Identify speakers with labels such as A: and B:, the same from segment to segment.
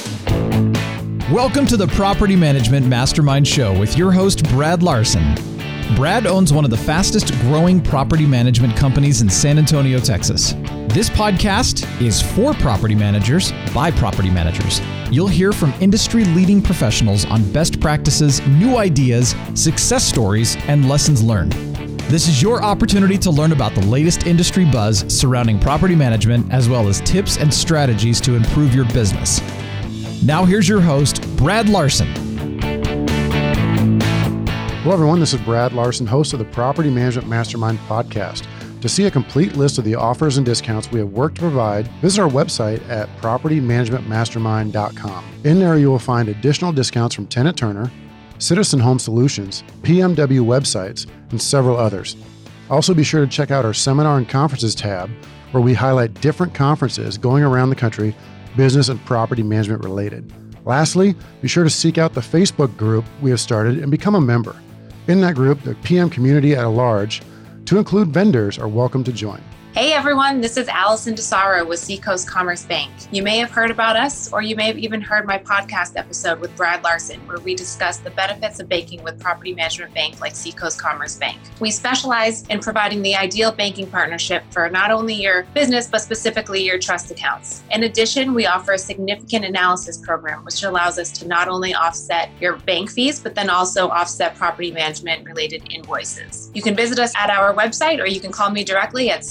A: Welcome to the Property Management Mastermind Show with your host, Brad Larson. Brad owns one of the fastest growing property management companies in San Antonio, Texas. This podcast is for property managers by property managers. You'll hear from industry-leading professionals on best practices, new ideas, success stories, and lessons learned. This is your opportunity to learn about the latest industry buzz surrounding property management, as well as tips and strategies to improve your business. Now here's your host, Brad Larson.
B: Hello everyone, this is Brad Larson, host of the Property Management Mastermind podcast. To see a complete list of the offers and discounts we have worked to provide, visit our website at propertymanagementmastermind.com. In there you will find additional discounts from Tenant Turner, Citizen Home Solutions, PMW websites, and several others. Also be sure to check out our Seminar and Conferences tab, where we highlight different conferences going around the country, business and property management related. Lastly, be sure to seek out the Facebook group we have started and become a member. In that group, the PM community at large, to include vendors, are welcome to join.
C: Hey everyone, this is Allison DeSaro with Seacoast Commerce Bank. You may have heard about us, or you may have even heard my podcast episode with Brad Larson, where we discuss the benefits of banking with property management bank like Seacoast Commerce Bank. We specialize in providing the ideal banking partnership for not only your business, but specifically your trust accounts. In addition, we offer a significant analysis program, which allows us to not only offset your bank fees, but then also offset property management related invoices. You can visit us at our website, or you can call me directly at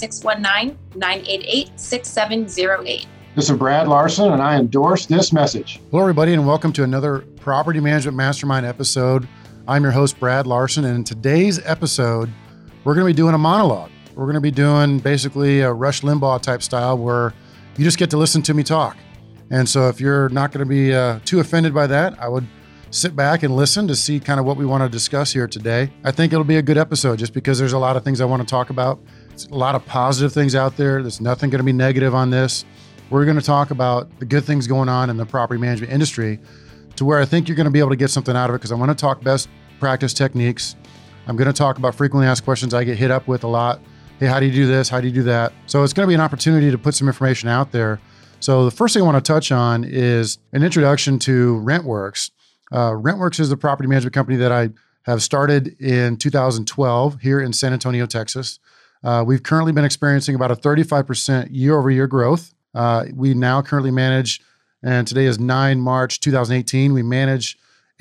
C: 619-988-6708.
D: This is Brad Larson, and I endorse this message.
B: Hello, everybody, and welcome to another Property Management Mastermind episode. I'm your host, Brad Larson, and in today's episode, we're going to be doing a monologue. We're going to be doing basically a Rush Limbaugh type style where you just get to listen to me talk. And so if you're not going to be too offended by that, I would sit back and listen to see kind of what we want to discuss here today. I think it'll be a good episode just because there's a lot of things I want to talk about. It's a lot of positive things out there. There's nothing going to be negative on this. We're going to talk about the good things going on in the property management industry to where I think you're going to be able to get something out of it, because I want to talk best practice techniques. I'm going to talk about frequently asked questions I get hit up with a lot. Hey, how do you do this? How do you do that? So it's going to be an opportunity to put some information out there. So the first thing I want to touch on is an introduction to RentWorks. RentWorks is the property management company that I have started in 2012 here in San Antonio, Texas. We've currently been experiencing about a 35% year-over-year growth. We now currently manage, and today is 9 March 2018, we manage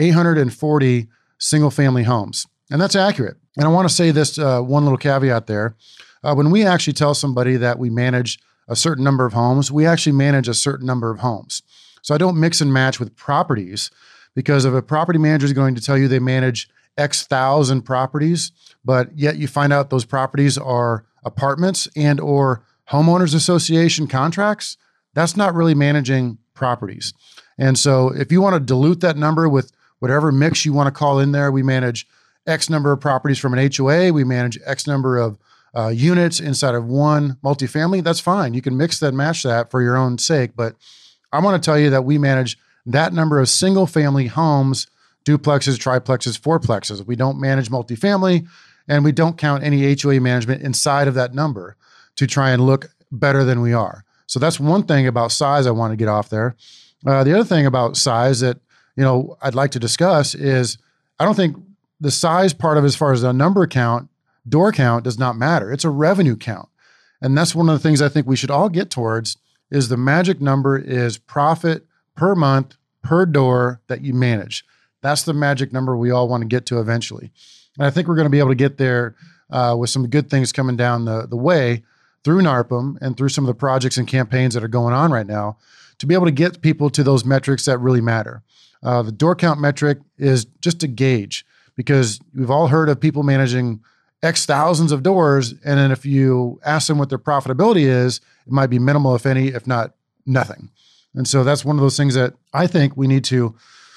B: 840 single-family homes. And that's accurate. And I want to say this one little caveat there. When we actually tell somebody that we manage a certain number of homes, we actually manage a certain number of homes. So I don't mix and match with properties, because if a property manager is going to tell you they manage X thousand properties, but yet you find out those properties are apartments and or homeowners association contracts, that's not really managing properties. And so if you want to dilute that number with whatever mix you want to call in there, we manage X number of properties from an HOA, we manage X number of units inside of one multifamily, that's fine. You can mix that and match that for your own sake. But I want to tell you that we manage that number of single family homes, duplexes, triplexes, fourplexes. We don't manage multifamily, and we don't count any HOA management inside of that number to try and look better than we are. So that's one thing about size I want to get off there. The other thing about size that I'd like to discuss is I don't think the size part of it, as far as the number count, door count, does not matter. It's a revenue count. And that's one of the things I think we should all get towards, is the magic number is profit per month, per door that you manage. That's the magic number we all want to get to eventually. And I think we're going to be able to get there with some good things coming down the way through NARPM and through some of the projects and campaigns that are going on right now to be able to get people to those metrics that really matter. The door count metric is just a gauge, because we've all heard of people managing X thousands of doors. And then if you ask them what their profitability is, it might be minimal, if any, if not nothing. And so that's one of those things that I think we need to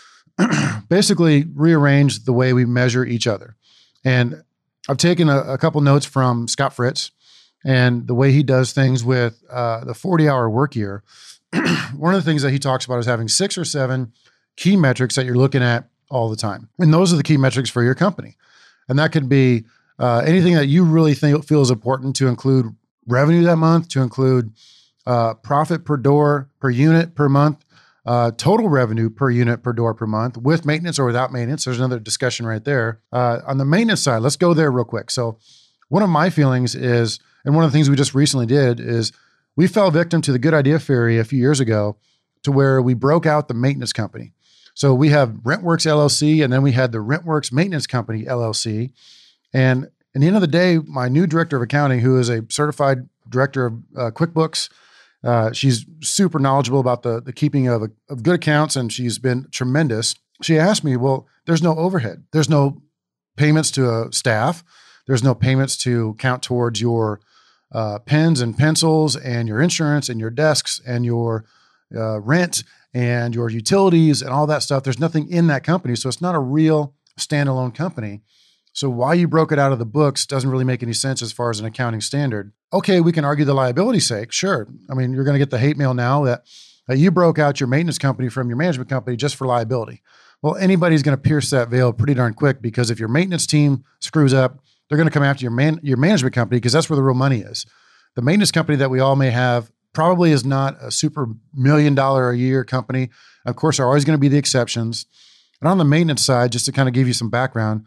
B: basically rearrange the way we measure each other. And I've taken a couple notes from Scott Fritz and the way he does things with the 40-hour work year. One of the things that he talks about is having 6 or 7 key metrics that you're looking at all the time. And those are the key metrics for your company. And that could be anything that you really feel is important, to include revenue that month, to include profit per door, per unit, per month, total revenue per unit, per door, per month, with maintenance or without maintenance. There's another discussion right there. On the maintenance side, let's go there real quick. So one of my feelings is, and one of the things we just recently did is we fell victim to the good idea fairy a few years ago to where we broke out the maintenance company. So we have RentWorks LLC, and then we had the RentWorks Maintenance Company LLC. And at the end of the day, my new director of accounting, who is a certified director of QuickBooks, she's super knowledgeable about the keeping of good accounts, and she's been tremendous. She asked me, well, there's no overhead. There's no payments to staff. There's no payments to count towards your pens and pencils and your insurance and your desks and your rent and your utilities and all that stuff. There's nothing in that company. So it's not a real standalone company. So why you broke it out of the books doesn't really make any sense as far as an accounting standard. Okay, we can argue the liability sake. Sure. I mean, you're going to get the hate mail now that you broke out your maintenance company from your management company just for liability. Well, anybody's going to pierce that veil pretty darn quick, because if your maintenance team screws up, they're going to come after your management company, because that's where the real money is. The maintenance company that we all may have probably is not a super $1 million a year company. Of course, there are always going to be the exceptions. And on the maintenance side, just to kind of give you some background,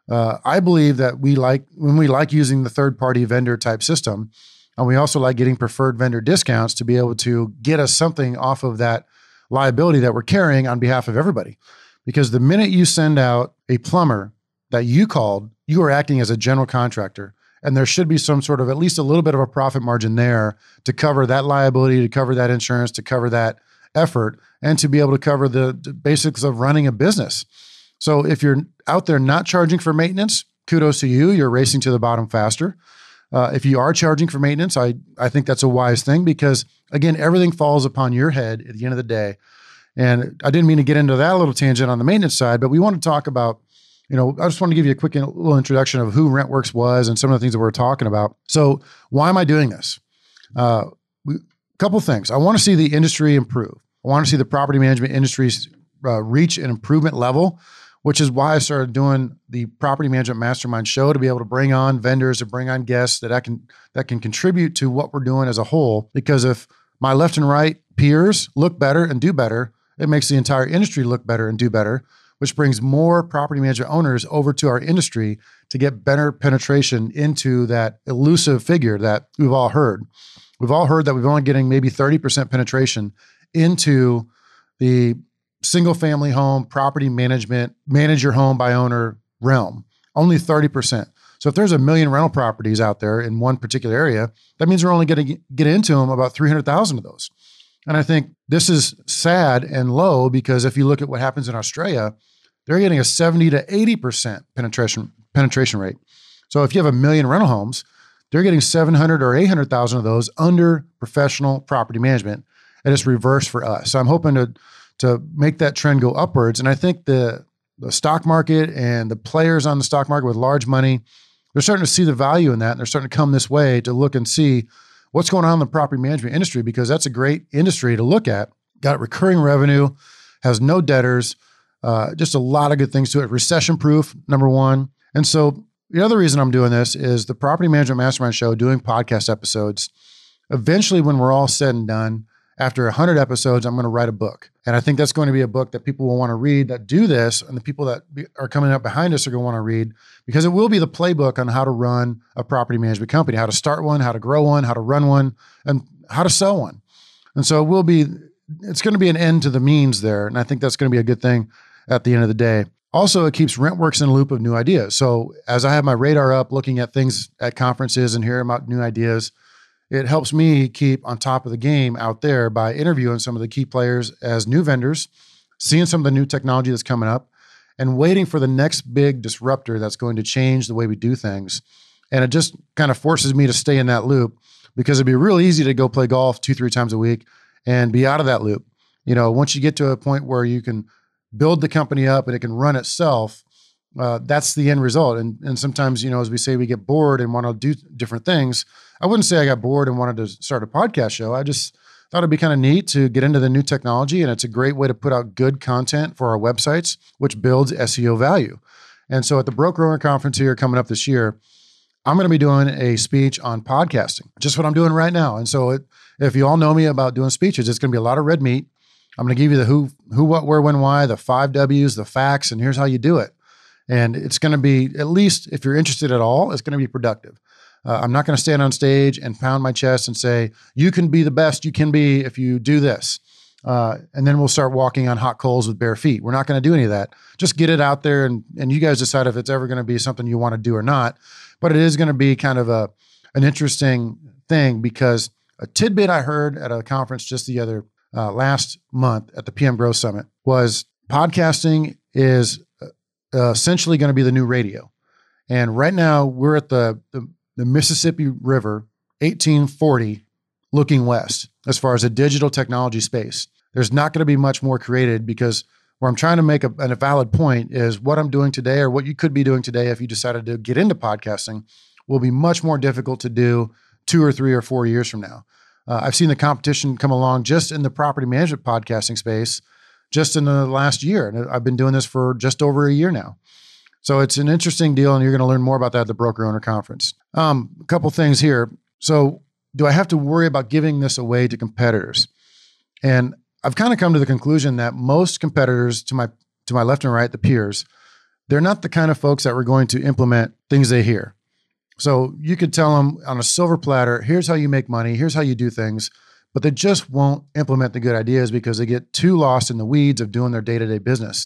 B: I believe that when we like using the third-party vendor type system, and we also like getting preferred vendor discounts to be able to get us something off of that liability that we're carrying on behalf of everybody. Because the minute you send out a plumber that you called, you are acting as a general contractor. And there should be some sort of at least a little bit of a profit margin there to cover that liability, to cover that insurance, to cover that effort, and to be able to cover the basics of running a business. So if you're out there not charging for maintenance, kudos to you. You're racing to the bottom faster. If you are charging for maintenance, I think that's a wise thing, because again, everything falls upon your head at the end of the day. And I didn't mean to get into that little tangent on the maintenance side, but we want to talk about, I just want to give you a quick little introduction of who RentWorks was and some of the things that we're talking about. So why am I doing this? Couple things. I want to see the industry improve. I want to see the property management industries reach an improvement level, which is why I started doing the Property Management Mastermind show, to be able to bring on vendors, to bring on guests that can contribute to what we're doing as a whole. Because if my left and right peers look better and do better, it makes the entire industry look better and do better, which brings more property management owners over to our industry to get better penetration into that elusive figure that we've all heard. We've all heard that we've only getting maybe 30% penetration into the single family home property management, manage your home by owner realm, only 30%. So if there's 1 million rental properties out there in one particular area, that means we're only going to get into them about 300,000 of those. And I think this is sad and low, because if you look at what happens in Australia, they're getting a 70 to 80% penetration rate. So if you have 1 million rental homes, they're getting 700 or 800,000 of those under professional property management. And it's reverse for us. So I'm hoping to make that trend go upwards. And I think the stock market and the players on the stock market with large money, they're starting to see the value in that. And they're starting to come this way to look and see what's going on in the property management industry, because that's a great industry to look at. Got recurring revenue, has no debtors, just a lot of good things to it. Recession proof, number one. And so the other reason I'm doing this is the Property Management Mastermind show, doing podcast episodes. Eventually, when we're all said and done, after 100 episodes, I'm going to write a book. And I think that's going to be a book that people will want to read that do this. And the people that are coming up behind us are going to want to read, because it will be the playbook on how to run a property management company, how to start one, how to grow one, how to run one, and how to sell one. And so it's going to be an end to the means there. And I think that's going to be a good thing at the end of the day. Also, it keeps RentWorks in a loop of new ideas. So as I have my radar up, looking at things at conferences and hearing about new ideas, it helps me keep on top of the game out there by interviewing some of the key players as new vendors, seeing some of the new technology that's coming up, and waiting for the next big disruptor that's going to change the way we do things. And it just kind of forces me to stay in that loop, because it'd be real easy to go play golf 2-3 times a week and be out of that loop. Once you get to a point where you can build the company up and it can run itself, that's the end result. And sometimes, as we say, we get bored and want to do different things. I wouldn't say I got bored and wanted to start a podcast show. I just thought it'd be kind of neat to get into the new technology. And it's a great way to put out good content for our websites, which builds SEO value. And so at the Broker Owner Conference here coming up this year, I'm going to be doing a speech on podcasting, just what I'm doing right now. And so if you all know me about doing speeches, it's going to be a lot of red meat. I'm going to give you the who, what, where, when, why, the 5 W's, the facts, and here's how you do it. And it's going to be, at least if you're interested at all, it's going to be productive. I'm not going to stand on stage and pound my chest and say, you can be the best you can be if you do this. And then we'll start walking on hot coals with bare feet. We're not going to do any of that. Just get it out there and you guys decide if it's ever going to be something you want to do or not. But it is going to be kind of an interesting thing, because a tidbit I heard at a conference just the other last month at the PM Growth Summit was podcasting is essentially going to be the new radio. And right now we're at the Mississippi River, 1840, looking west as far as a digital technology space. There's not going to be much more created, because where I'm trying to make a valid point is what I'm doing today, or what you could be doing today if you decided to get into podcasting, will be much more difficult to do 2 or 3 or 4 years from now. I've seen the competition come along just in the property management podcasting space just in the last year. And I've been doing this for just over a year now. So it's an interesting deal, and you're going to learn more about that at the Broker Owner Conference. A couple things here. So do I have to worry about giving this away to competitors? And I've kind of come to the conclusion that most competitors to my left and right, the peers, they're not the kind of folks that were going to implement things they hear. So you could tell them on a silver platter, here's how you make money, here's how you do things, but they just won't implement the good ideas because they get too lost in the weeds of doing their day-to-day business.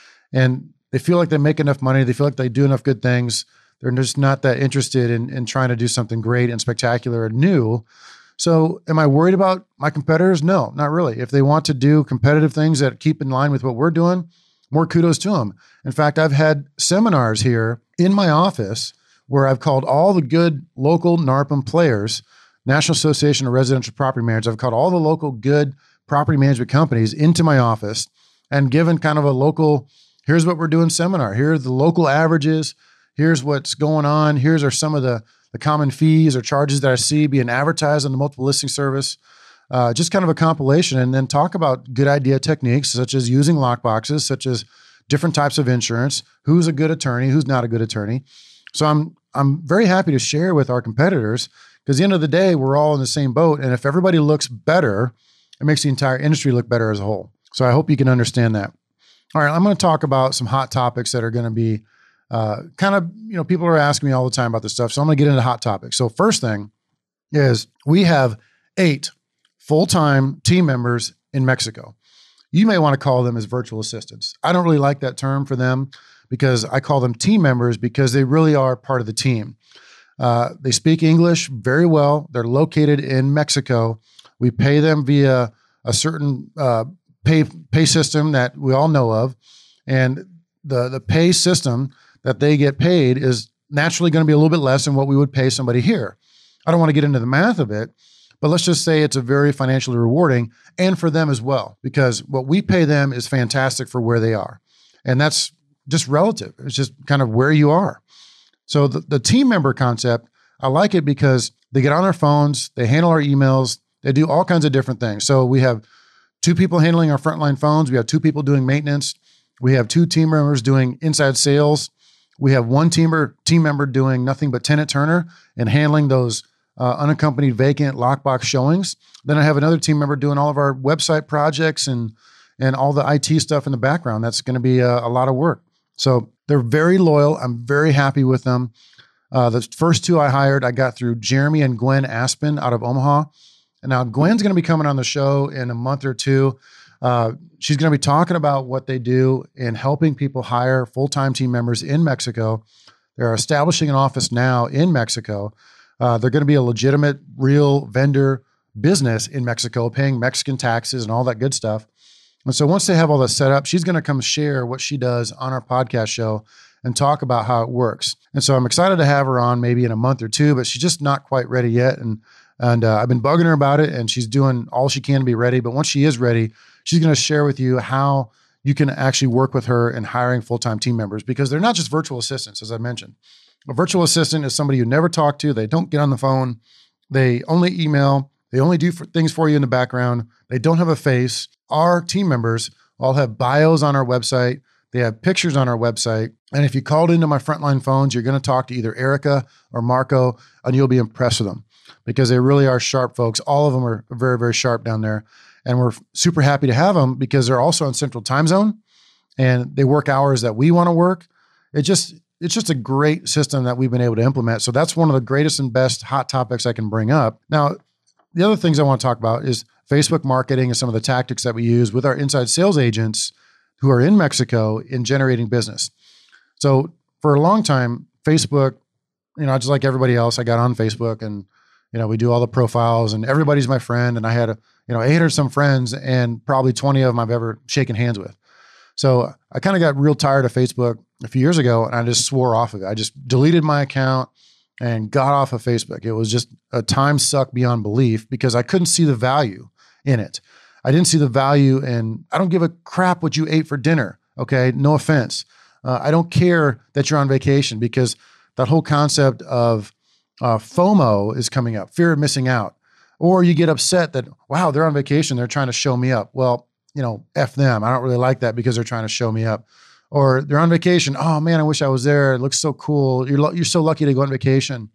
B: And they feel like they make enough money, they feel like they do enough good things. They're just not that interested in trying to do something great and spectacular and new. So am I worried about my competitors? No, not really. If they want to do competitive things that keep in line with what we're doing, more kudos to them. In fact, I've had seminars here in my office where I've called all the good local NARPM players, National Association of Residential Property Managers. I've called all the local good property management companies into my office and given kind of a local, here's what we're doing seminar. Here are the local averages. Here's what's going on. Here's are some of the common fees or charges that I see being advertised on the multiple listing service. Just kind of a compilation, and then talk about good idea techniques, such as using lockboxes, such as different types of insurance, who's a good attorney, who's not a good attorney. So I'm very happy to share with our competitors, because at the end of the day, we're all in the same boat. And if everybody looks better, it makes the entire industry look better as a whole. So I hope you can understand that. All right, I'm going to talk about some hot topics that are going to be kind of, people are asking me all the time about this stuff. So I'm going to get into hot topics. So first thing is we have 8 full-time team members in Mexico. You may want to call them as virtual assistants. I don't really like that term for them, because I call them team members because they really are part of the team. They speak English very well. They're located in Mexico. We pay them via a certain pay system that we all know of. And the pay system that they get paid is naturally going to be a little bit less than what we would pay somebody here. I don't want to get into the math of it, but let's just say it's a very financially rewarding, and for them as well, because what we pay them is fantastic for where they are. And that's just relative. It's just kind of where you are. So the team member concept, I like it because they get on their phones, they handle our emails, they do all kinds of different things. So we have 2 people handling our frontline phones. We have 2 people doing maintenance. We have 2 team members doing inside sales. We have 1 team member doing nothing but tenant turner and handling those unaccompanied vacant lockbox showings. Then I have another team member doing all of our website projects and all the IT stuff in the background. That's going to be a lot of work. So they're very loyal. I'm very happy with them. The first 2 I hired, I got through Jeremy and Gwen Aspen out of Omaha. And now Gwen's going to be coming on the show in a month or 2. She's going to be talking about what they do in helping people hire full-time team members in Mexico. They're establishing an office now in Mexico. They're going to be a legitimate, real vendor business in Mexico, paying Mexican taxes and all that good stuff. And so once they have all that set up, she's going to come share what she does on our podcast show and talk about how it works. And so I'm excited to have her on maybe in a month or 2, but she's just not quite ready yet. And I've been bugging her about it, and she's doing all she can to be ready. But once she is ready, she's going to share with you how you can actually work with her in hiring full-time team members, because they're not just virtual assistants, as I mentioned. A virtual assistant is somebody you never talk to. They don't get on the phone. They only email. They only do things for you in the background. They don't have a face. Our team members all have bios on our website. They have pictures on our website. And if you called into my frontline phones, you're going to talk to either Erica or Marco, and you'll be impressed with them, because they really are sharp folks. All of them are very, very sharp down there. And we're super happy to have them because they're also on Central Time Zone and they work hours that we want to work. It's just a great system that we've been able to implement. So that's one of the greatest and best hot topics I can bring up. Now, the other things I want to talk about is Facebook marketing and some of the tactics that we use with our inside sales agents who are in Mexico in generating business. So for a long time, Facebook, just like everybody else, I got on Facebook and, we do all the profiles and everybody's my friend. And I had 800 some friends and probably 20 of them I've ever shaken hands with. So I kind of got real tired of Facebook a few years ago and I just swore off of it. I just deleted my account and got off of Facebook. It was just a time suck beyond belief because I couldn't see the value in it. I didn't see the value in, I don't give a crap what you ate for dinner. Okay. No offense. I don't care that you're on vacation because that whole concept of FOMO is coming up, fear of missing out. Or you get upset that, wow, they're on vacation. They're trying to show me up. Well, F them. I don't really like that because they're trying to show me up. Or they're on vacation. Oh man, I wish I was there. It looks so cool. You're so lucky to go on vacation.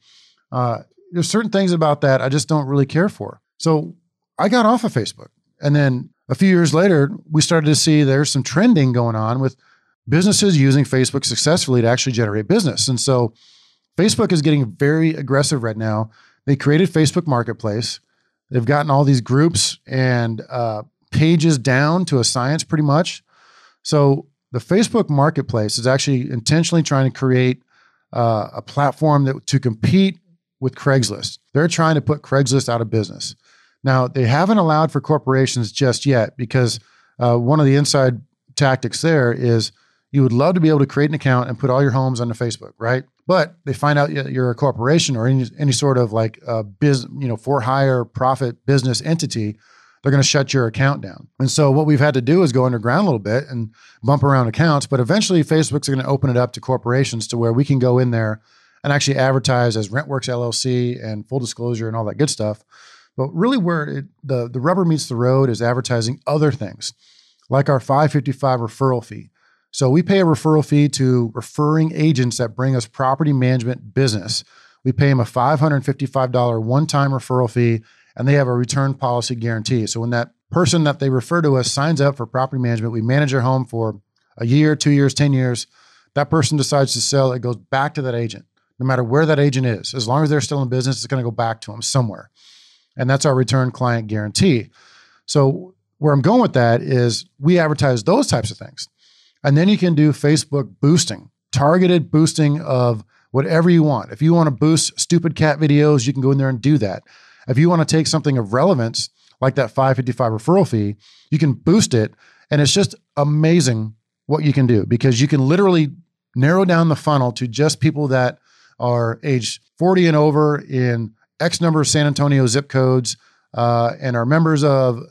B: There's certain things about that I just don't really care for. So I got off of Facebook. And then a few years later, we started to see there's some trending going on with businesses using Facebook successfully to actually generate business. And so Facebook is getting very aggressive right now. They created Facebook Marketplace. They've gotten all these groups and pages down to a science pretty much. So the Facebook Marketplace is actually intentionally trying to create a platform to compete with Craigslist. They're trying to put Craigslist out of business. Now, they haven't allowed for corporations just yet because one of the inside tactics there is you would love to be able to create an account and put all your homes onto Facebook, right? But they find out you're a corporation or any sort of like a business, for hire profit business entity, they're going to shut your account down. And so what we've had to do is go underground a little bit and bump around accounts. But eventually Facebook's going to open it up to corporations to where we can go in there and actually advertise as Rentworks LLC and full disclosure and all that good stuff. But really where the rubber meets the road is advertising other things like our $555 referral fee. So we pay a referral fee to referring agents that bring us property management business. We pay them a $555 one-time referral fee, and they have a return policy guarantee. So when that person that they refer to us signs up for property management, we manage their home for a year, 2 years, 10 years. That person decides to sell, it goes back to that agent, no matter where that agent is. As long as they're still in business, it's going to go back to them somewhere. And that's our return client guarantee. So where I'm going with that is we advertise those types of things. And then you can do Facebook boosting, targeted boosting of whatever you want. If you want to boost stupid cat videos, you can go in there and do that. If you want to take something of relevance, like that $555 referral fee, you can boost it. And it's just amazing what you can do because you can literally narrow down the funnel to just people that are age 40 and over in X number of San Antonio zip codes and are members of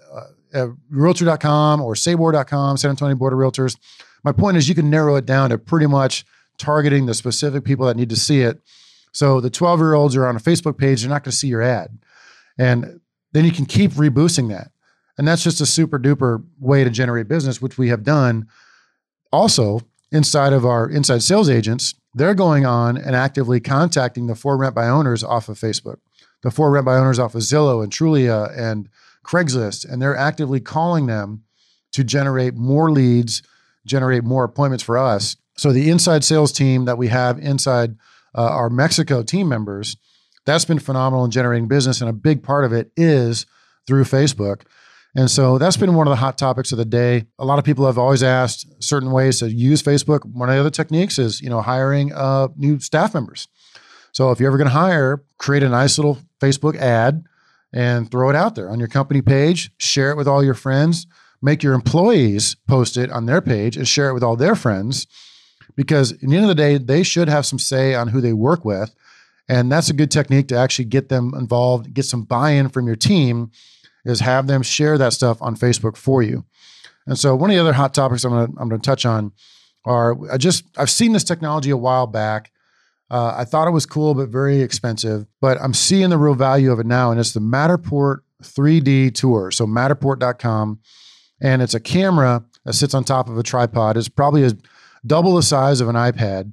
B: Realtor.com or Sabor.com, San Antonio Board of Realtors. My point is you can narrow it down to pretty much targeting the specific people that need to see it. So the 12-year-olds are on a Facebook page, they're not going to see your ad. And then you can keep reboosting that. And that's just a super duper way to generate business, which we have done. Also, inside of our inside sales agents, they're going on and actively contacting the For Rent by Owners off of Facebook, the For Rent by Owners off of Zillow and Trulia and Craigslist. And they're actively calling them to generate more leads, generate more appointments for us. So the inside sales team that we have inside our Mexico team members, that's been phenomenal in generating business. And a big part of it is through Facebook. And so that's been one of the hot topics of the day. A lot of people have always asked certain ways to use Facebook. One of the other techniques is, hiring new staff members. So if you're ever going to hire, create a nice little Facebook ad and throw it out there on your company page, share it with all your friends, make your employees post it on their page and share it with all their friends. Because at the end of the day, they should have some say on who they work with. And that's a good technique to actually get them involved, get some buy-in from your team, is have them share that stuff on Facebook for you. And so one of the other hot topics I'm going to touch on are, I've seen this technology a while back. I thought it was cool, but very expensive, but I'm seeing the real value of it now. And it's the Matterport 3D tour. So Matterport.com. And it's a camera that sits on top of a tripod. It's probably double the size of an iPad.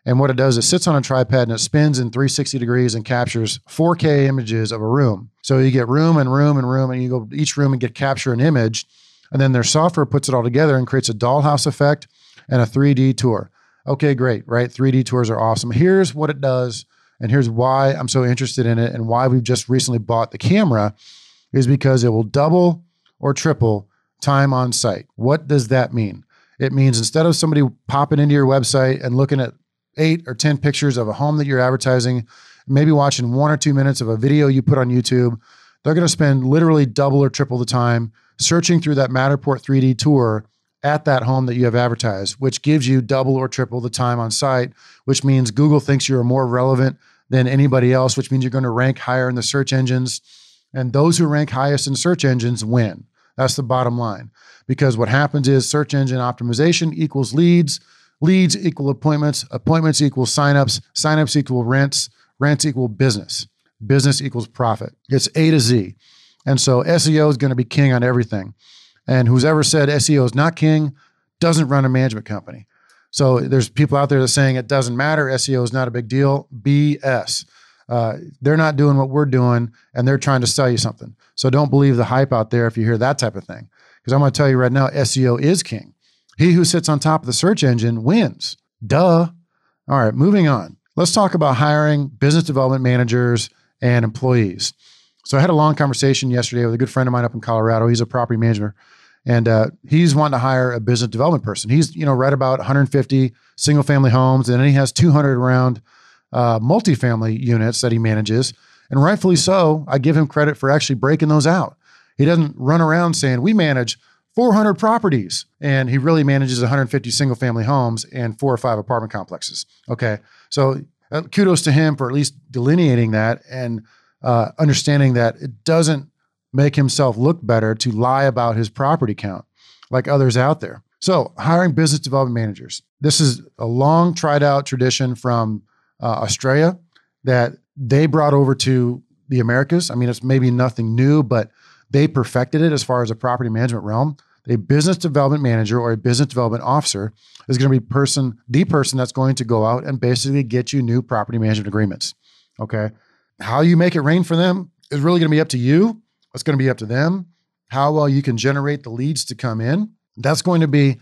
B: And what it does, it sits on a tripod and it spins in 360 degrees and captures 4K images of a room. So you get room and room and room, and you go to each room and capture an image. And then their software puts it all together and creates a dollhouse effect and a 3D tour. Okay, great, right? 3D tours are awesome. Here's what it does, and here's why I'm so interested in it and why we've just recently bought the camera, is because it will double or triple time on site. What does that mean? It means instead of somebody popping into your website and looking at 8 or 10 pictures of a home that you're advertising, maybe watching 1 or 2 minutes of a video you put on YouTube, they're going to spend literally double or triple the time searching through that Matterport 3D tour at that home that you have advertised, which gives you double or triple the time on site, which means Google thinks you're more relevant than anybody else, which means you're going to rank higher in the search engines. And those who rank highest in search engines win. That's the bottom line. Because what happens is search engine optimization equals leads, leads equal appointments, appointments equal signups, signups equal rents, rents equal business, business equals profit. It's A to Z. And so SEO is going to be king on everything. And who's ever said SEO is not king doesn't run a management company. So there's people out there that are saying it doesn't matter, SEO is not a big deal. BS. They're not doing what we're doing, and they're trying to sell you something. So don't believe the hype out there if you hear that type of thing. Because I'm going to tell you right now, SEO is king. He who sits on top of the search engine wins. Duh. All right, moving on. Let's talk about hiring business development managers and employees. So I had a long conversation yesterday with a good friend of mine up in Colorado. He's a property manager, and he's wanting to hire a business development person. He's right about 150 single family homes, and then he has 200 around multifamily units that he manages. And rightfully so, I give him credit for actually breaking those out. He doesn't run around saying, we manage 400 properties, and he really manages 150 single family homes and 4 or 5 apartment complexes. Okay. So kudos to him for at least delineating that and understanding that it doesn't make himself look better to lie about his property count like others out there. So hiring business development managers. This is a long tried out tradition from Australia that they brought over to the Americas. I mean, it's maybe nothing new, but they perfected it as far as a property management realm. A business development manager or a business development officer is going to be the person that's going to go out and basically get you new property management agreements. Okay. How you make it rain for them is really going to be up to you. It's going to be up to them. How well you can generate the leads to come in. That's going to be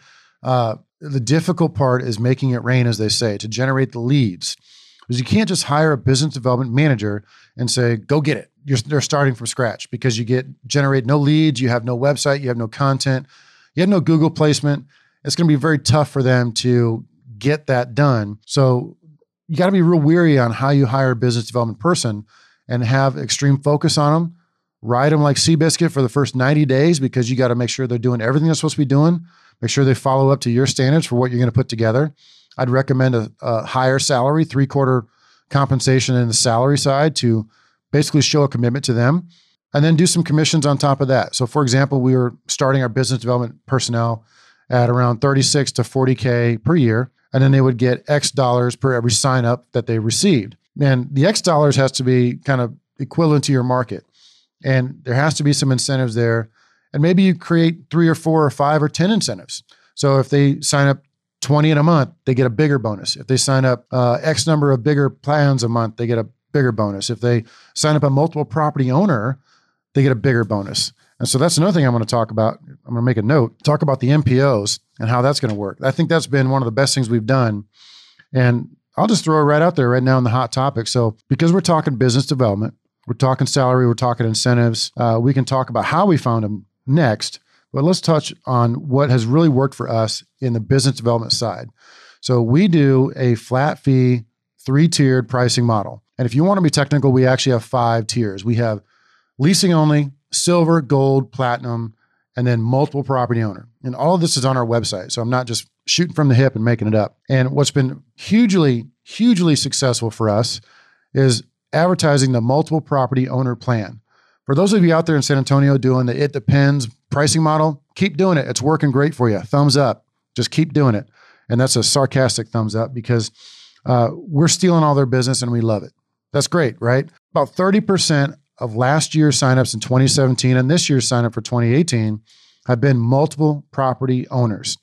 B: the difficult part, is making it rain, as they say, to generate the leads. Because you can't just hire a business development manager and say, go get it. They're starting from scratch, because you generate no leads, you have no website, you have no content, you have no Google placement. It's going to be very tough for them to get that done. So you got to be real weary on how you hire a business development person and have extreme focus on them. Ride them like Seabiscuit for the first 90 days, because you got to make sure they're doing everything they're supposed to be doing. Make sure they follow up to your standards for what you're going to put together. I'd recommend a higher salary, 3/4 compensation in the salary side, to basically show a commitment to them, and then do some commissions on top of that. So for example, we were starting our business development personnel at around 36 to 40K per year. And then they would get X dollars per every sign up that they received. And the X dollars has to be kind of equivalent to your market. And there has to be some incentives there. And maybe you create 3 or 4 or 5 or 10 incentives. So if they sign up 20 in a month, they get a bigger bonus. If they sign up X number of bigger plans a month, they get a bigger bonus. If they sign up a multiple property owner, they get a bigger bonus. And so that's another thing I'm going to talk about. I'm going to make a note, talk about the MPOs and how that's going to work. I think that's been one of the best things we've done. And I'll just throw it right out there right now in the hot topic. So because we're talking business development, we're talking salary, we're talking incentives, we can talk about how we found them next. But let's touch on what has really worked for us in the business development side. So we do a flat fee, 3-tiered pricing model. And if you want to be technical, we actually have 5 tiers. We have leasing only, silver, gold, platinum, and then multiple property owner. And all of this is on our website. So I'm not just shooting from the hip and making it up. And what's been hugely, hugely successful for us is advertising the multiple property owner plan. For those of you out there in San Antonio doing the It Depends pricing model, keep doing it. It's working great for you. Thumbs up. Just keep doing it. And that's a sarcastic thumbs up, because we're stealing all their business and we love it. That's great, right? About 30% of last year's signups in 2017 and this year's signup for 2018 have been multiple property owners.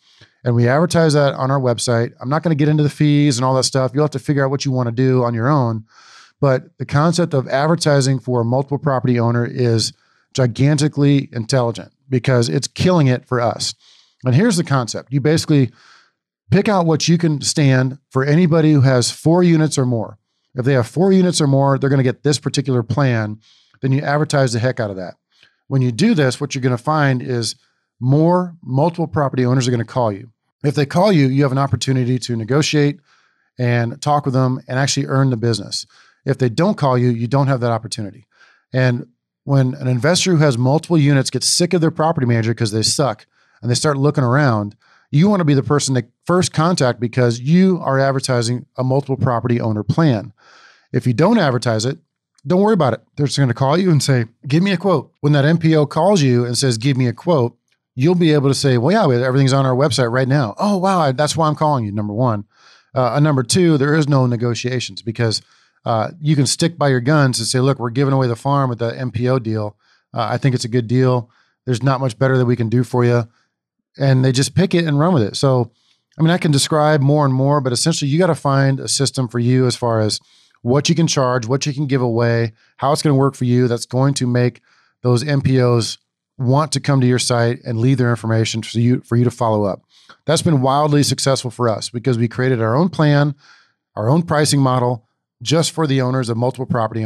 B: And we advertise that on our website. I'm not going to get into the fees and all that stuff. You'll have to figure out what you want to do on your own. But the concept of advertising for a multiple property owner is gigantically intelligent because it's killing it for us. And here's the concept. You basically pick out what you can stand for anybody who has 4 units or more. If they have 4 units or more, they're going to get this particular plan. Then you advertise the heck out of that. When you do this, what you're going to find is more multiple property owners are going to call you. If they call you, you have an opportunity to negotiate and talk with them and actually earn the business. If they don't call you, you don't have that opportunity. And when an investor who has multiple units gets sick of their property manager because they suck and they start looking around, you want to be the person they first contact because you are advertising a multiple property owner plan. If you don't advertise it, don't worry about it. They're just going to call you and say, give me a quote. When that MPO calls you and says, give me a quote, you'll be able to say, well, yeah, everything's on our website right now. Oh, wow, that's why I'm calling you, number one. Number two, there is no negotiations because you can stick by your guns and say, look, we're giving away the farm with the MPO deal. I think it's a good deal. There's not much better that we can do for you. And they just pick it and run with it. So, I mean, I can describe more and more, but essentially you got to find a system for you as far as what you can charge, what you can give away, how it's going to work for you. That's going to make those MPOs want to come to your site and leave their information for you to follow up. That's been wildly successful for us because we created our own plan, our own pricing model just for the owners of multiple property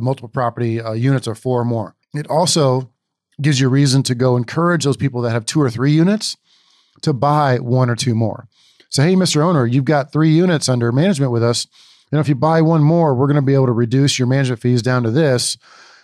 B: units or 4 or more. It also gives you a reason to go encourage those people that have 2 or 3 units to buy 1 or 2 more. So, hey, Mr. Owner, you've got 3 units under management with us. If you buy 1 more, we're going to be able to reduce your management fees down to this.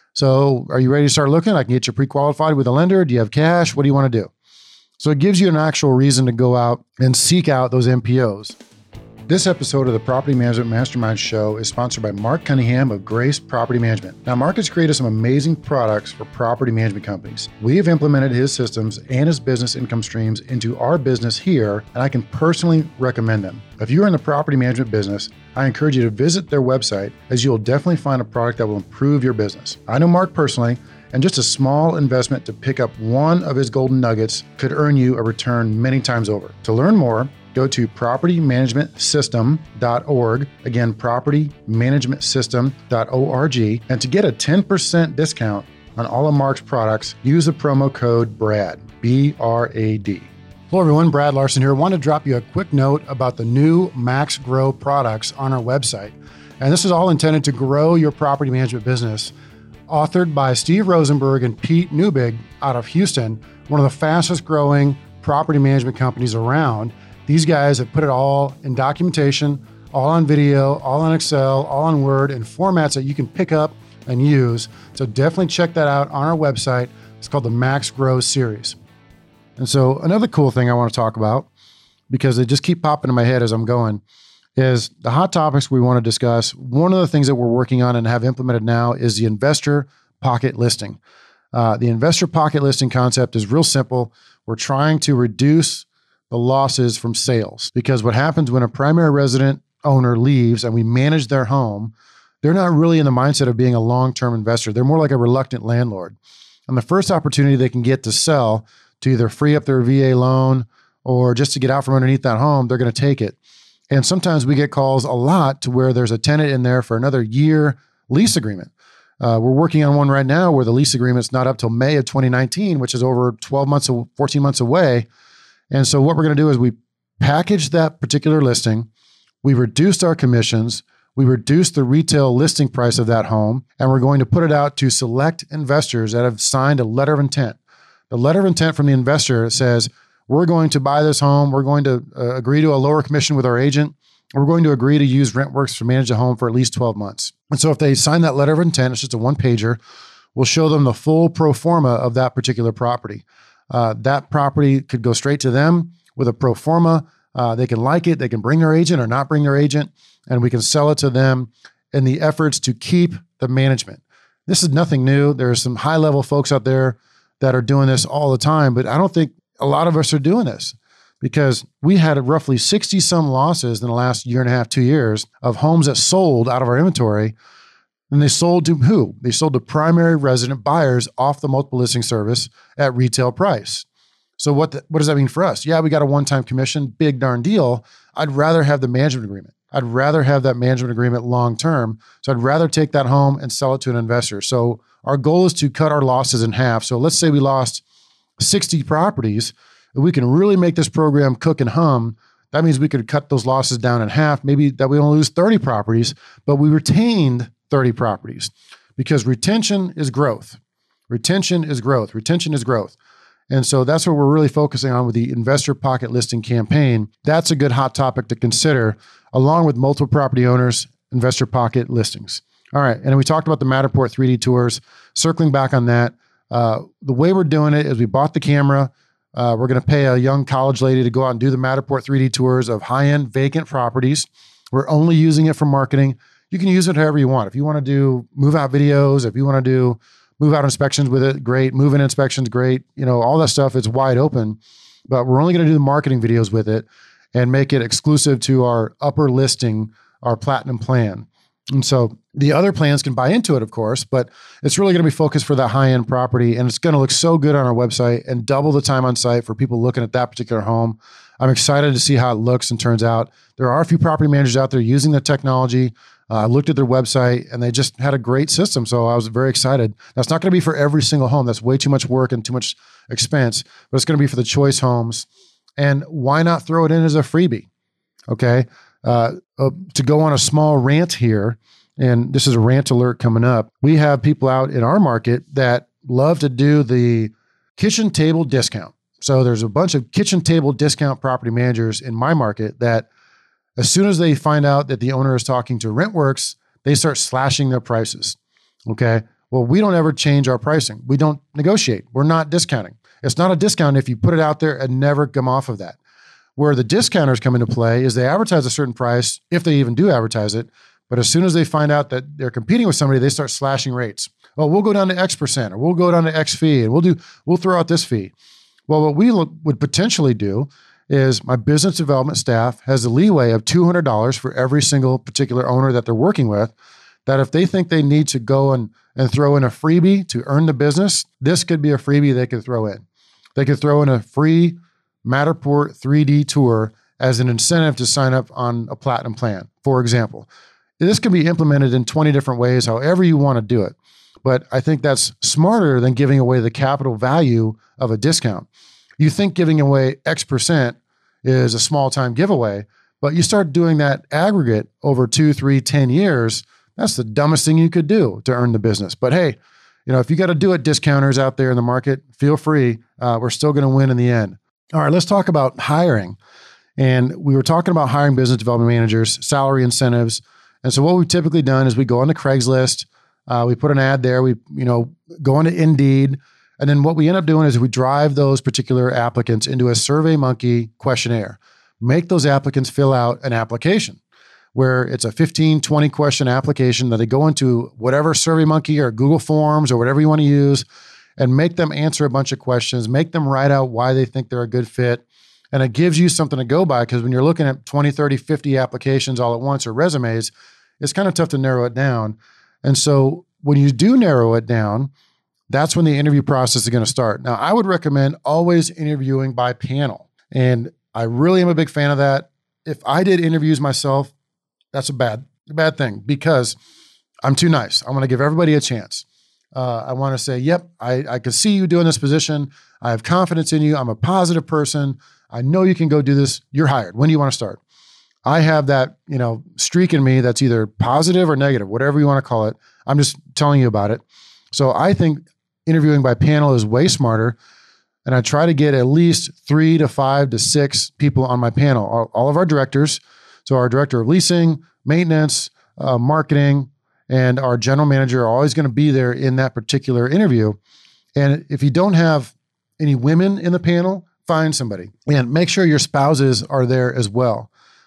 B: So are you ready to start looking? I can get you pre-qualified with a lender. Do you have cash? What do you want to do? So it gives you an actual reason to go out and seek out those MPOs. This episode of the Property Management Mastermind Show is sponsored by Mark Cunningham of Grace Property Management. Now, Mark has created some amazing products for property management companies. We have implemented his systems and his business income streams into our business here, and I can personally recommend them. If you're in the property management business, I encourage you to visit their website as you will definitely find a product that will improve your business. I know Mark personally, and just a small investment to pick up one of his golden nuggets could earn you a return many times over. To learn more, go to propertymanagementsystem.org. Again, propertymanagementsystem.org. And to get a 10% discount on all of Mark's products, use the promo code BRAD, B-R-A-D. Hello, everyone. Brad Larson here. I want to drop you a quick note about the new Max Grow products on our website. And this is all intended to grow your property management business. Authored by Steve Rosenberg and Pete Newbig out of Houston, one of the fastest growing property management companies around. These guys have put it all in documentation, all on video, all on Excel, all on Word, in formats that you can pick up and use. So definitely check that out on our website. It's called the Max Grow series. And so another cool thing I want to talk about, because they just keep popping in my head as I'm going, is the hot topics we want to discuss. One of the things that we're working on and have implemented now is the investor pocket listing. The investor pocket listing concept is real simple. We're trying to reduce the losses from sales, because what happens when a primary resident owner leaves and we manage their home, they're not really in the mindset of being a long-term investor. They're more like a reluctant landlord. And the first opportunity they can get to sell, to either free up their VA loan or just to get out from underneath that home, they're going to take it. And sometimes we get calls a lot to where there's a tenant in there for another year lease agreement. We're working on one right now where the lease agreement's not up till May of 2019, which is over 12 months, 14 months away. And so what we're going to do is we package that particular listing. We reduced our commissions. We reduced the retail listing price of that home, and we're going to put it out to select investors that have signed a letter of intent. The letter of intent from the investor says, we're going to buy this home. We're going to agree to a lower commission with our agent. We're going to agree to use RentWorks to manage the home for at least 12 months. And so if they sign that letter of intent, it's just a 1-pager, we'll show them the full pro forma of that particular property. That property could go straight to them with a pro forma. They can like it. They can bring their agent or not bring their agent, and we can sell it to them in the efforts to keep the management. This is nothing new. There's some high-level folks out there that are doing this all the time, but I don't think a lot of us are doing this, because we had roughly 60 some losses in the last year and a half, 2 years of homes that sold out of our inventory. And they sold to who? They sold to primary resident buyers off the multiple listing service at retail price. So what does that mean for us? Yeah, we got a one-time commission, big darn deal. I'd rather have the management agreement. I'd rather have that management agreement long-term. So I'd rather take that home and sell it to an investor. So our goal is to cut our losses in half. So let's say we lost 60 properties. If we can really make this program cook and hum, that means we could cut those losses down in half. Maybe that we only lose 30 properties, but we retained 30 properties because retention is growth. Retention is growth. Retention is growth. And so that's what we're really focusing on with the Investor Pocket Listing campaign. That's a good hot topic to consider, along with multiple property owners, Investor Pocket Listings. All right. And we talked about the Matterport 3D tours. Circling back on that, the way we're doing it is we bought the camera. We're going to pay a young college lady to go out and do the Matterport 3D tours of high-end vacant properties. We're only using it for marketing. You can use it however you want. If you want to do move-out videos, if you want to do move-out inspections with it, great. Move-in inspections, great. All that stuff is wide open. But we're only going to do the marketing videos with it and make it exclusive to our upper listing, our platinum plan. And so the other plans can buy into it, of course, but it's really going to be focused for that high-end property, and it's going to look so good on our website and double the time on site for people looking at that particular home. I'm excited to see how it looks and turns out. There are a few property managers out there using the technology. I looked at their website and they just had a great system. So I was very excited. That's not going to be for every single home. That's way too much work and too much expense, but it's going to be for the choice homes. And why not throw it in as a freebie? Okay. To go on a small rant here, and this is a rant alert coming up. We have people out in our market that love to do the kitchen table discount. So there's a bunch of kitchen table discount property managers in my market that as soon as they find out that the owner is talking to RentWorks, they start slashing their prices. Okay. Well, we don't ever change our pricing. We don't negotiate. We're not discounting. It's not a discount if you put it out there and never come off of that. Where the discounters come into play is they advertise a certain price, if they even do advertise it. But as soon as they find out that they're competing with somebody, they start slashing rates. Oh, we'll go down to X percent, or we'll go down to X fee, and we'll throw out this fee. Well, what we would potentially do is my business development staff has a leeway of $200 for every single particular owner that they're working with, that if they think they need to go and throw in a freebie to earn the business, this could be a freebie they could throw in. They could throw in a free Matterport 3D tour as an incentive to sign up on a platinum plan, for example. This can be implemented in 20 different ways, however you want to do it. But I think that's smarter than giving away the capital value of a discount. You think giving away X percent is a small time giveaway, but you start doing that aggregate over 2, 3, 10 years, that's the dumbest thing you could do to earn the business. But hey, if you got to do it, discounters out there in the market, feel free. We're still going to win in the end. All right, let's talk about hiring. And we were talking about hiring business development managers, salary incentives. And so what we've typically done is we go on to Craigslist, we put an ad there, we go into Indeed, and then what we end up doing is we drive those particular applicants into a SurveyMonkey questionnaire, make those applicants fill out an application where it's a 15, 20 question application that they go into whatever SurveyMonkey or Google Forms or whatever you want to use, and make them answer a bunch of questions, make them write out why they think they're a good fit. And it gives you something to go by, because when you're looking at 20, 30, 50 applications all at once or resumes, it's kind of tough to narrow it down. And so when you do narrow it down, that's when the interview process is going to start. Now, I would recommend always interviewing by panel. And I really am a big fan of that. If I did interviews myself, that's a bad thing, because I'm too nice. I want to give everybody a chance. I want to say, yep, I can see you doing this position. I have confidence in you. I'm a positive person. I know you can go do this. You're hired. When do you want to start? I have that, streak in me that's either positive or negative, whatever you want to call it. I'm just telling you about it. So I think interviewing by panel is way smarter. And I try to get at least 3 to 5 to 6 people on my panel, all of our directors. So our director of leasing, maintenance, marketing, and our general manager are always going to be there in that particular interview. And if you don't have any women in the panel, find somebody and make sure your spouses are there as well.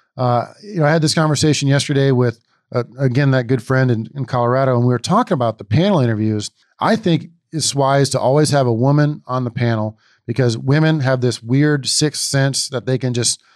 B: I had this conversation yesterday with, again, that good friend in Colorado, and we were talking about the panel interviews. I think it's wise to always have a woman on the panel, because women have this weird sixth sense that they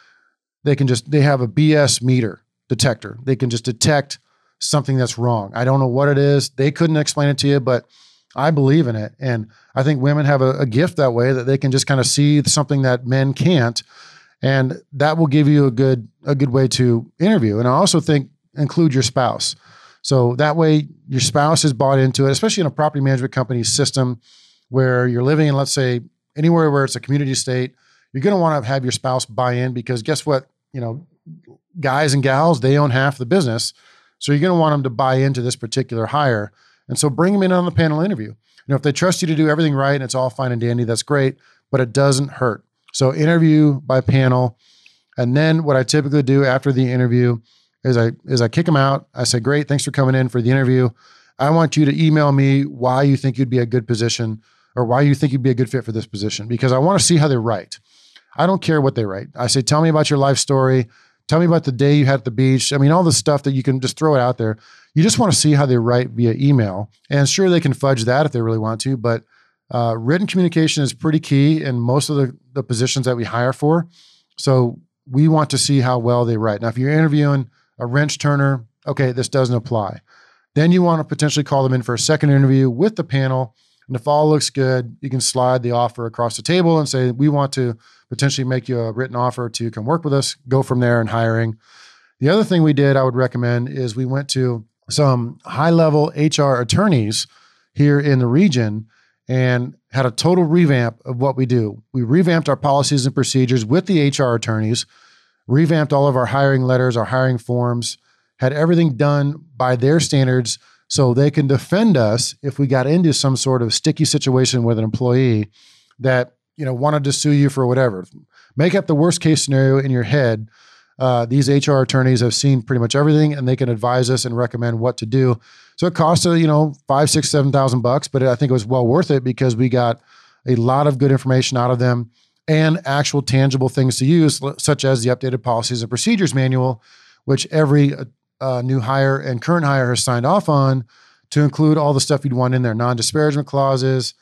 B: have a BS meter detector. They can just detect something that's wrong. I don't know what it is. They couldn't explain it to you, but I believe in it. And I think women have a gift that way, that they can just kind of see something that men can't. And that will give you a good way to interview. And I also think include your spouse. So that way your spouse is bought into it, especially in a property management company system where you're living in, let's say, anywhere where it's a community estate. You're going to want to have your spouse buy in, because guess what? Guys and gals, they own half the business. So you're going to want them to buy into this particular hire. And so bring them in on the panel interview. If they trust you to do everything right and it's all fine and dandy, that's great, but it doesn't hurt. So interview by panel. And then what I typically do after the interview is I kick them out. I say, great, thanks for coming in for the interview. I want you to email me why you think you'd be a good position, or why you think you'd be a good fit for this position, because I want to see how they write. I don't care what they write. I say, tell me about your life story. Tell me about the day you had at the beach. I mean, all the stuff that you can just throw it out there. You just want to see how they write via email. And sure, they can fudge that if they really want to, but written communication is pretty key in most of the positions that we hire for. So we want to see how well they write. Now, if you're interviewing a wrench turner, okay, this doesn't apply. Then you want to potentially call them in for a second interview with the panel. And if all looks good, you can slide the offer across the table and say, we want to potentially make you a written offer to come work with us, go from there in hiring. The other thing we did, I would recommend, is we went to some high-level HR attorneys here in the region and had a total revamp of what we do. We revamped our policies and procedures with the HR attorneys, revamped all of our hiring letters, our hiring forms, had everything done by their standards so they can defend us if we got into some sort of sticky situation with an employee that wanted to sue you for whatever. Make up the worst case scenario in your head. These HR attorneys have seen pretty much everything, and they can advise us and recommend what to do. So it cost $5,000, $6,000, $7,000, but I think it was well worth it because we got a lot of good information out of them and actual tangible things to use, such as the updated policies and procedures manual, which every new hire and current hire has signed off on, to include all the stuff you'd want in there: non-disparagement clauses,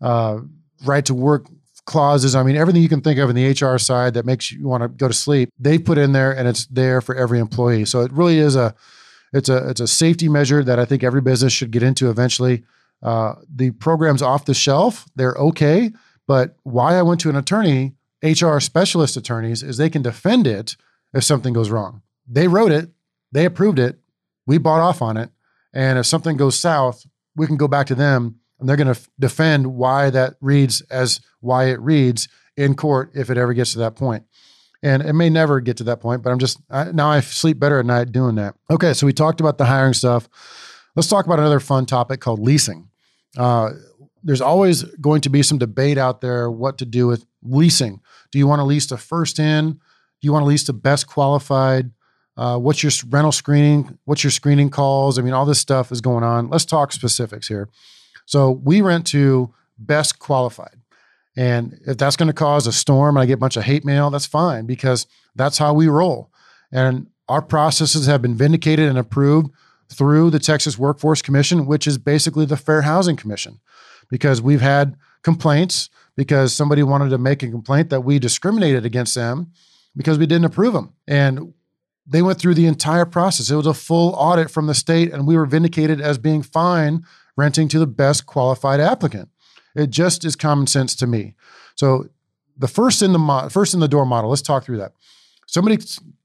B: right to work clauses. I mean, everything you can think of in the HR side that makes you want to go to sleep, they put in there, and it's there for every employee. So it really is it's a safety measure that I think every business should get into eventually. The program's off the shelf. They're okay. But why I went to an attorney, HR specialist attorneys, is they can defend it if something goes wrong. They wrote it. They approved it. We bought off on it. And if something goes south, we can go back to them, and they're going to defend why that reads as why it reads in court if it ever gets to that point. And it may never get to that point, but now I sleep better at night doing that. Okay, so we talked about the hiring stuff. Let's talk about another fun topic called leasing. There's always going to be some debate out there what to do with leasing. Do you want to lease to first in? Do you want to lease to best qualified? What's your rental screening? What's your screening calls? I mean, all this stuff is going on. Let's talk specifics here. So we rent to best qualified. And if that's going to cause a storm and I get a bunch of hate mail, that's fine, because that's how we roll. And our processes have been vindicated and approved through the Texas Workforce Commission, which is basically the Fair Housing Commission, because we've had complaints because somebody wanted to make a complaint that we discriminated against them because we didn't approve them. And they went through the entire process. It was a full audit from the state, and we were vindicated as being fine renting to the best qualified applicant. It just is common sense to me. So the first in the door model, let's talk through that. Somebody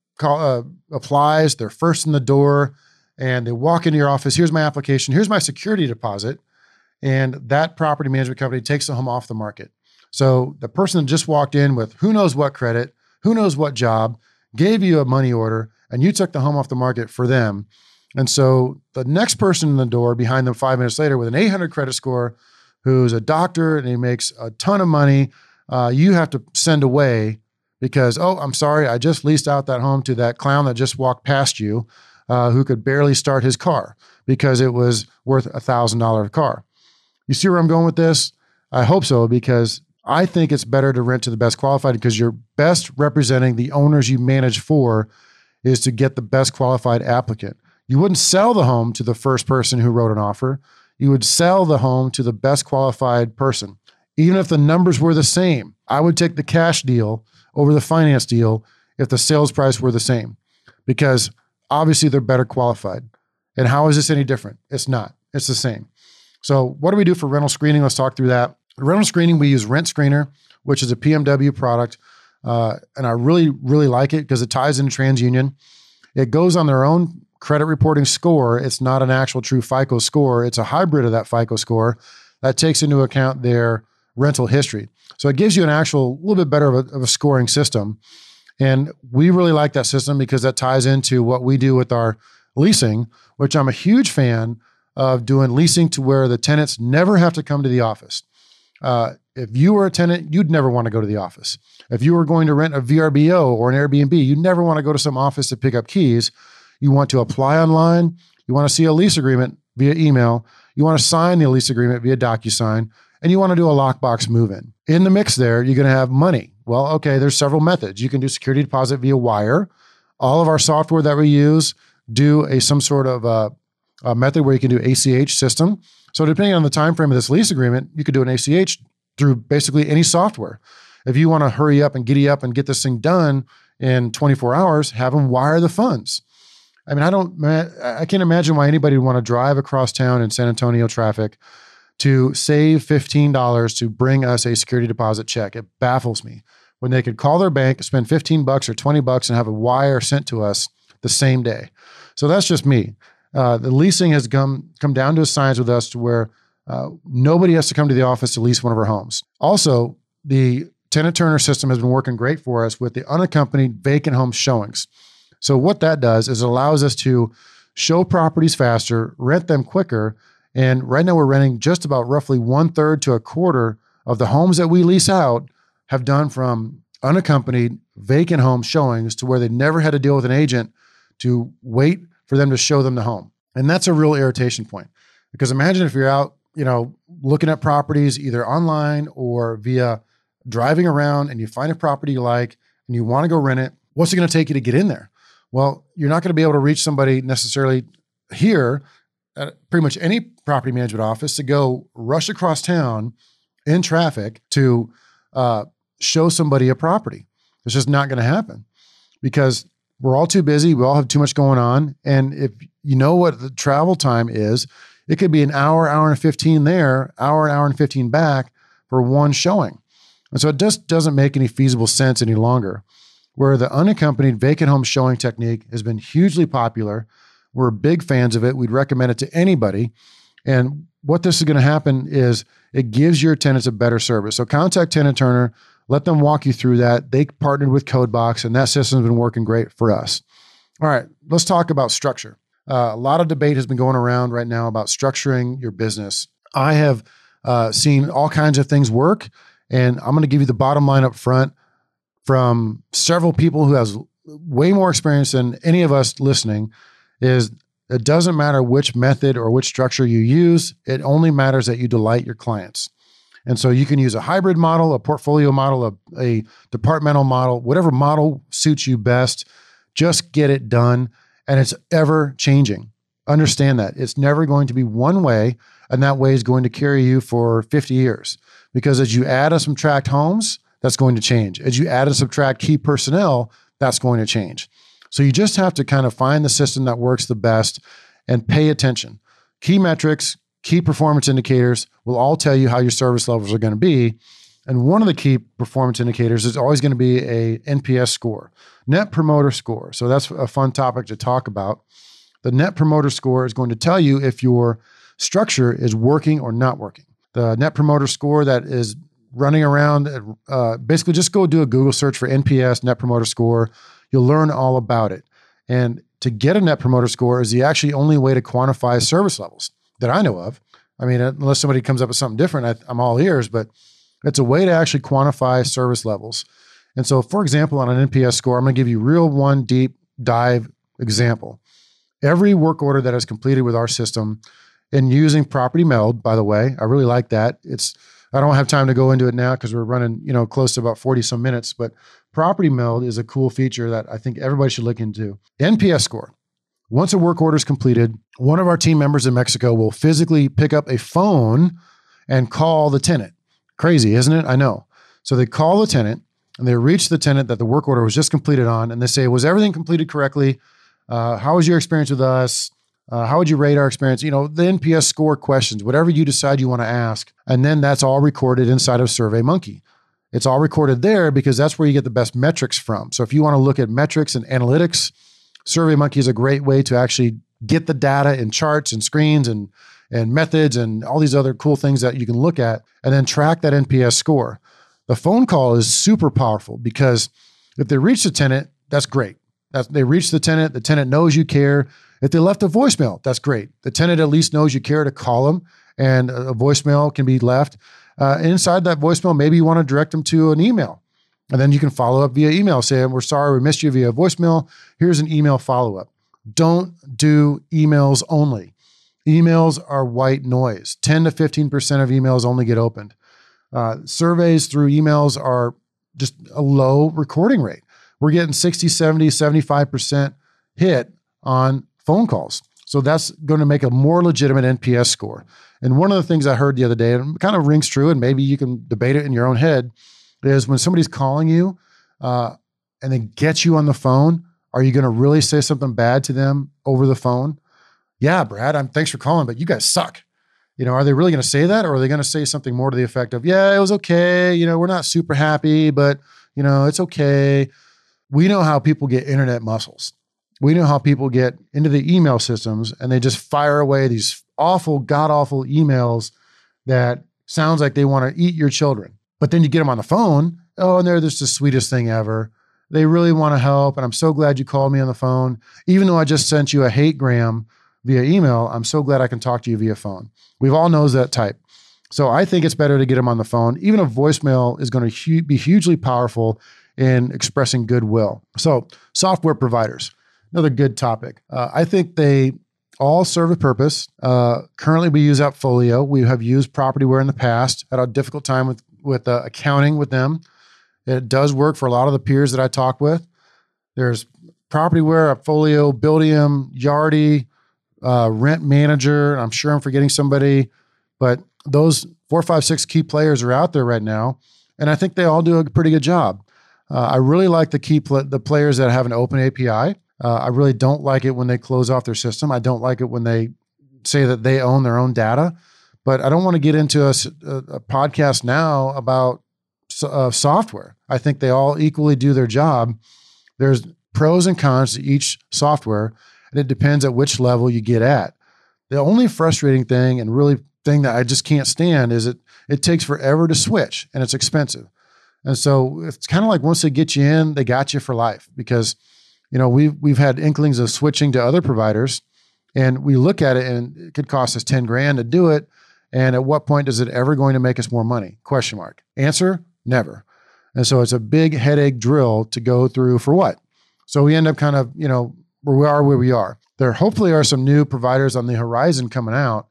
B: applies, they're first in the door, and they walk into your office. Here's my application. Here's my security deposit. And that property management company takes the home off the market. So the person that just walked in with who knows what credit, who knows what job, gave you a money order, and you took the home off the market for them. And so the next person in the door behind them 5 minutes later with an 800 credit score, who's a doctor and he makes a ton of money, you have to send away because, oh, I'm sorry, I just leased out that home to that clown that just walked past you, who could barely start his car because it was worth $1,000 car. You see where I'm going with this? I hope so, because I think it's better to rent to the best qualified, because you're best representing the owners you manage for is to get the best qualified applicant. You wouldn't sell the home to the first person who wrote an offer. You would sell the home to the best qualified person. Even if the numbers were the same, I would take the cash deal over the finance deal if the sales price were the same, because obviously they're better qualified. And how is this any different? It's not. It's the same. So what do we do for rental screening? Let's talk through that. Rental screening, we use Rent Screener, which is a PMW product. And I really, really like it because it ties into TransUnion. It goes on their own credit reporting score. It's not an actual true FICO score. It's a hybrid of that FICO score that takes into account their rental history. So it gives you an actual little bit better of a scoring system. And we really like that system because that ties into what we do with our leasing, which I'm a huge fan of doing leasing to where the tenants never have to come to the office. If you were a tenant, you'd never want to go to the office. If you were going to rent a VRBO or an Airbnb, you'd never want to go to some office to pick up keys. You want to apply online. You want to see a lease agreement via email. You want to sign the lease agreement via DocuSign, and you want to do a lockbox move-in. In the mix there, you're going to have money. Well, okay, there's several methods. You can do security deposit via wire. All of our software that we use do some sort of a method where you can do ACH system. So depending on the time frame of this lease agreement, you could do an ACH through basically any software. If you want to hurry up and giddy up and get this thing done in 24 hours, have them wire the funds. I mean, I can't imagine why anybody would want to drive across town in San Antonio traffic to save $15 to bring us a security deposit check. It baffles me when they could call their bank, spend $15 or $20 and have a wire sent to us the same day. So that's just me. The leasing has come down to a science with us to where nobody has to come to the office to lease one of our homes. Also, the Tenant Turner system has been working great for us with the unaccompanied vacant home showings. So what that does is it allows us to show properties faster, rent them quicker. And right now we're renting just about roughly 1/3 to 1/4 of the homes that we lease out have done from unaccompanied vacant home showings to where they never had to deal with an agent to wait for them to show them the home. And that's a real irritation point, because imagine if you're out, looking at properties either online or via driving around and you find a property you like and you want to go rent it. What's it going to take you to get in there? Well, you're not going to be able to reach somebody necessarily here at pretty much any property management office to go rush across town in traffic to show somebody a property. It's just not going to happen because we're all too busy. We all have too much going on. And if you know what the travel time is, it could be an hour, hour and 15 there, hour and 15 back for one showing. And so it just doesn't make any feasible sense any longer. Where the unaccompanied vacant home showing technique has been hugely popular. We're big fans of it. We'd recommend it to anybody. And what this is going to happen is it gives your tenants a better service. So contact Tenant Turner, let them walk you through that. They partnered with CodeBox, and that system's been working great for us. All right, let's talk about structure. A lot of debate has been going around right now about structuring your business. I have seen all kinds of things work, and I'm going to give you the bottom line up front from several people who has way more experience than any of us listening. Is it doesn't matter which method or which structure you use. It only matters that you delight your clients. And so you can use a hybrid model, a portfolio model, a departmental model, whatever model suits you best. Just get it done. And it's ever changing. Understand that. It's never going to be one way, and that way is going to carry you for 50 years. Because as you add and subtract homes, that's going to change. As you add and subtract key personnel, that's going to change. So you just have to kind of find the system that works the best and pay attention. Key metrics, key performance indicators will all tell you how your service levels are going to be. And one of the key performance indicators is always going to be a NPS score, Net Promoter Score. So that's a fun topic to talk about. The Net Promoter Score is going to tell you if your structure is working or not working. The Net Promoter Score that is running around, basically just go do a Google search for NPS, Net Promoter Score. You'll learn all about it. And to get a Net Promoter Score is the actually only way to quantify service levels that I know of. I mean, unless somebody comes up with something different, I'm all ears, but it's a way to actually quantify service levels. And so, for example, on an NPS score, I'm going to give you real one deep dive example. Every work order that is completed with our system and using Property Meld, by the way, I really like that. I don't have time to go into it now because we're running, close to about 40 some minutes, but Property Meld is a cool feature that I think everybody should look into. NPS score. Once a work order is completed, one of our team members in Mexico will physically pick up a phone and call the tenant. Crazy, isn't it? I know. So they call the tenant and they reach the tenant that the work order was just completed on, and they say, was everything completed correctly? How was your experience with us? How would you rate our experience? The NPS score questions, whatever you decide you want to ask. And then that's all recorded inside of SurveyMonkey. It's all recorded there because that's where you get the best metrics from. So if you want to look at metrics and analytics, SurveyMonkey is a great way to actually get the data in charts and screens and methods and all these other cool things that you can look at and then track that NPS score. The phone call is super powerful because if they reach the tenant, that's great. They reach the tenant knows you care. If they left a voicemail, that's great. The tenant at least knows you care to call them, and a voicemail can be left. Inside that voicemail, maybe you want to direct them to an email, and then you can follow up via email saying, we're sorry we missed you via voicemail. Here's an email follow-up. Don't do emails only. Emails are white noise. 10 to 15% of emails only get opened. Surveys through emails are just a low recording rate. We're getting 60, 70, 75% hit on phone calls. So that's going to make a more legitimate NPS score. And one of the things I heard the other day, and it kind of rings true, and maybe you can debate it in your own head, is when somebody's calling you and they get you on the phone, are you going to really say something bad to them over the phone? Yeah, Brad, thanks for calling, but you guys suck. Are they really going to say that? Or are they going to say something more to the effect of, yeah, it was okay. We're not super happy, but it's okay. We know how people get internet muscles. We know how people get into the email systems and they just fire away these awful, god-awful emails that sounds like they want to eat your children. But then you get them on the phone. Oh, and they're just the sweetest thing ever. They really want to help. And I'm so glad you called me on the phone. Even though I just sent you a hate gram via email, I'm so glad I can talk to you via phone. We've all knows that type. So I think it's better to get them on the phone. Even a voicemail is going to be hugely powerful in expressing goodwill. So software providers, another good topic. I think they all serve a purpose. Currently, we use AppFolio. We have used Propertyware in the past. Had a difficult time with accounting with them. It does work for a lot of the peers that I talk with. There's Propertyware, AppFolio, Buildium, Yardi, Rent Manager. I'm sure I'm forgetting somebody, but those 4, 5, 6 key players are out there right now, and I think they all do a pretty good job. I really like the players that have an open API. I really don't like it when they close off their system. I don't like it when they say that they own their own data. But I don't want to get into a podcast now about software. I think they all equally do their job. There's pros and cons to each software, and it depends at which level you get at. The only frustrating thing and really thing that I just can't stand is it takes forever to switch, and it's expensive. And so it's kind of like once they get you in, they got you for life because, we've had inklings of switching to other providers, and we look at it and it could cost us 10 grand to do it. And at what point is it ever going to make us more money? ? Answer, never. And so it's a big headache drill to go through for what? So we end up kind of, where we are. There hopefully are some new providers on the horizon coming out.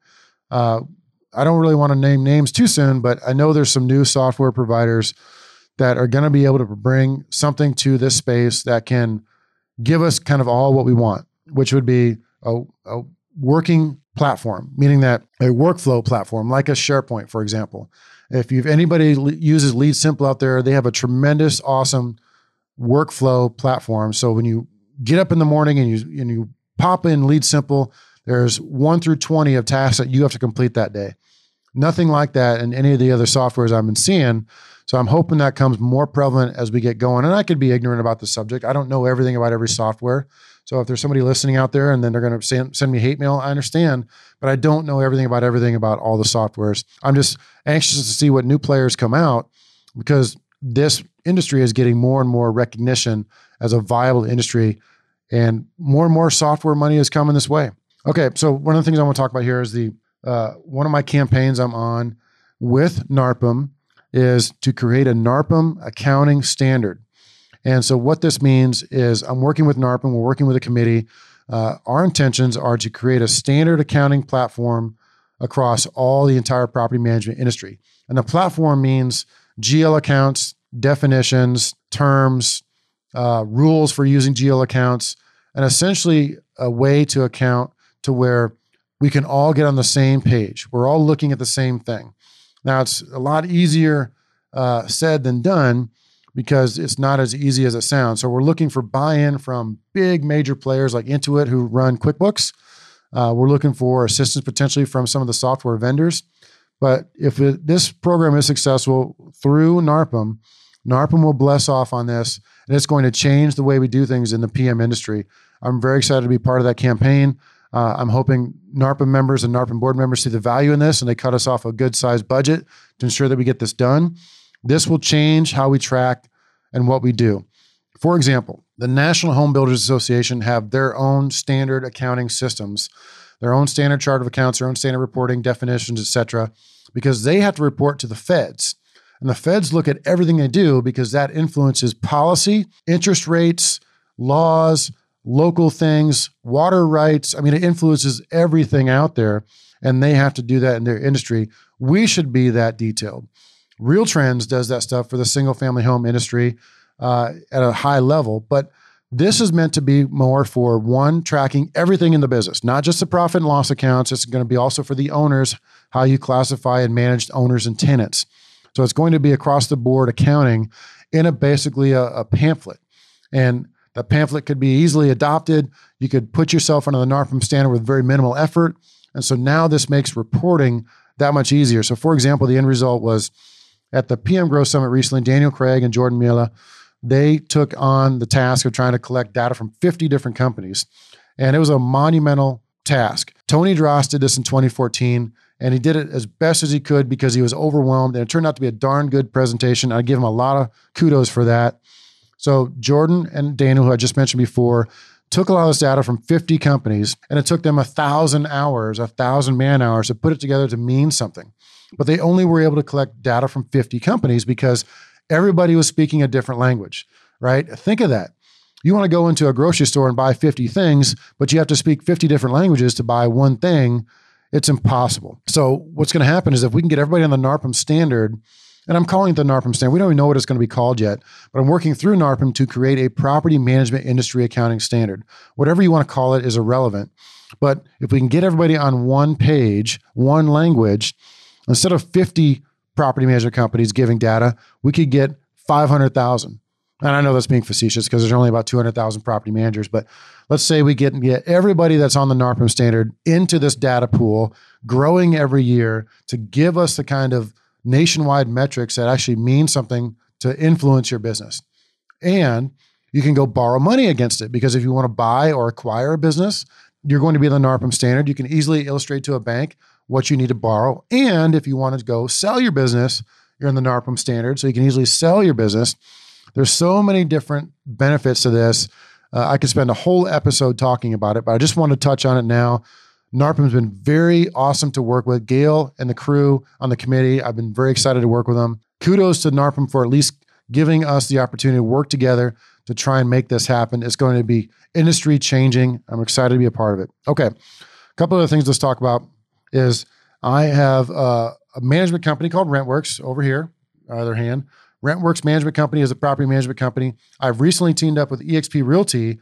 B: I don't really want to name names too soon, but I know there's some new software providers that are going to be able to bring something to this space that can give us kind of all what we want, which would be a working platform, meaning that a workflow platform like a SharePoint, for example. If anybody uses Lead Simple out there, they have a tremendous, awesome workflow platform. So when you get up in the morning and you pop in Lead Simple, there's 1 through 20 of tasks that you have to complete that day. Nothing like that in any of the other softwares I've been seeing. So I'm hoping that comes more prevalent as we get going. And I could be ignorant about the subject. I don't know everything about every software. So if there's somebody listening out there and then they're going to send me hate mail, I understand, but I don't know everything about all the softwares. I'm just anxious to see what new players come out because this industry is getting more and more recognition as a viable industry, and more software money is coming this way. Okay, so one of the things I want to talk about here is one of my campaigns I'm on with NARPM is to create a NARPM accounting standard. And so what this means is I'm working with NARPM, we're working with a committee. Our intentions are to create a standard accounting platform across all the entire property management industry. And the platform means GL accounts, definitions, terms, rules for using GL accounts, and essentially a way to account to where we can all get on the same page. We're all looking at the same thing. Now, it's a lot easier said than done because it's not as easy as it sounds. So we're looking for buy-in from big major players like Intuit who run QuickBooks, We're looking for assistance potentially from some of the software vendors. But if this program is successful through NARPM, NARPM will bless off on this, and it's going to change the way we do things in the PM industry. I'm very excited to be part of that campaign. I'm hoping NARPM members and NARPM board members see the value in this, and they cut us off a good-sized budget to ensure that we get this done. This will change how we track and what we do. For example, the National Home Builders Association have their own standard accounting systems, their own standard chart of accounts, their own standard reporting definitions, et cetera, because they have to report to the feds. And the feds look at everything they do because that influences policy, interest rates, laws, local things, water rights. I mean, it influences everything out there, and they have to do that in their industry. We should be that detailed. Real Trends does that stuff for the single family home industry at a high level, but this is meant to be more for one, tracking everything in the business, not just the profit and loss accounts. It's going to be also for the owners, how you classify and manage owners and tenants. So it's going to be across the board accounting in basically a pamphlet. And the pamphlet could be easily adopted. You could put yourself under the NARPM standard with very minimal effort. And so now this makes reporting that much easier. So for example, the end result was at the PM Growth Summit recently, Daniel Craig and Jordan Mueller, they took on the task of trying to collect data from 50 different companies. And it was a monumental task. Tony Dross did this in 2014, and he did it as best as he could because he was overwhelmed. And it turned out to be a darn good presentation. I give him a lot of kudos for that. So Jordan and Daniel, who I just mentioned before, took a lot of this data from 50 companies, and it took them 1,000 hours, 1,000 man hours to put it together to mean something. But they only were able to collect data from 50 companies because everybody was speaking a different language, right? Think of that. You want to go into a grocery store and buy 50 things, but you have to speak 50 different languages to buy one thing. It's impossible. So what's going to happen is if we can get everybody on the NARPM standard, and I'm calling it the NARPM standard. We don't even know what it's going to be called yet, but I'm working through NARPM to create a property management industry accounting standard. Whatever you want to call it is irrelevant. But if we can get everybody on one page, one language, instead of 50 property management companies giving data, we could get 500,000. And I know that's being facetious because there's only about 200,000 property managers, but let's say we get everybody that's on the NARPM standard into this data pool, growing every year to give us the kind of nationwide metrics that actually mean something to influence your business. And you can go borrow money against it because if you want to buy or acquire a business, you're going to be in the NARPM standard. You can easily illustrate to a bank what you need to borrow. And if you want to go sell your business, you're in the NARPM standard, so you can easily sell your business. There's so many different benefits to this. I could spend a whole episode talking about it, but I just want to touch on it now. NARPM's been very awesome to work with. Gail and the crew on the committee, I've been very excited to work with them. Kudos to NARPM for at least giving us the opportunity to work together to try and make this happen. It's going to be industry changing. I'm excited to be a part of it. Okay, a couple of other things let's talk about is I have a management company called RentWorks over here, on the other hand. RentWorks Management Company is a property management company. I've recently teamed up with eXp Realty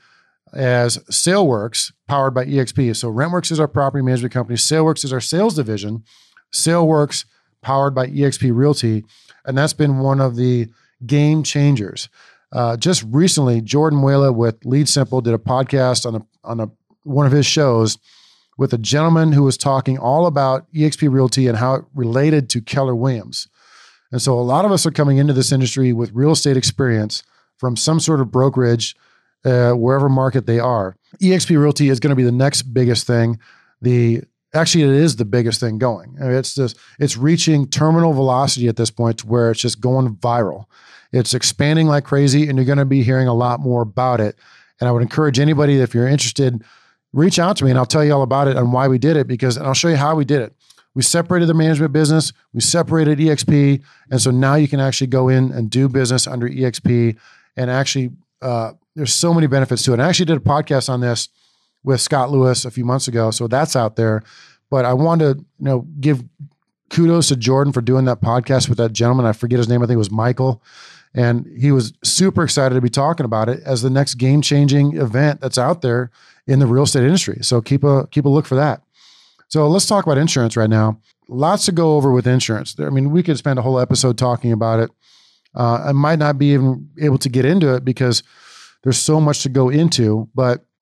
B: as SaleWorks, powered by eXp. So RentWorks is our property management company. SaleWorks is our sales division. SaleWorks, powered by eXp Realty. And that's been one of the game changers. Just recently, Jordan Mueller with Lead Simple did a podcast on one of his shows with a gentleman who was talking all about eXp Realty and how it related to Keller Williams. And so a lot of us are coming into this industry with real estate experience from some sort of brokerage, wherever market they are. eXp Realty is going to be the next biggest thing. Actually, it is the biggest thing going. I mean, it's reaching terminal velocity at this point to where it's just going viral. It's expanding like crazy, and you're going to be hearing a lot more about it. And I would encourage anybody, if you're interested, reach out to me and I'll tell you all about it and why we did it, and I'll show you how we did it. We separated the management business. We separated eXp. And so now you can actually go in and do business under eXp. And actually, there's so many benefits to it. I actually did a podcast on this with Scott Lewis a few months ago. So that's out there. But I wanted to, give kudos to Jordan for doing that podcast with that gentleman. I forget his name. I think it was Michael. And he was super excited to be talking about it as the next game-changing event that's out there in the real estate industry. So keep a look for that. So let's talk about insurance right now. Lots to go over with insurance. I mean, we could spend a whole episode talking about it. I might not be even able to get into it because there's so much to go into, but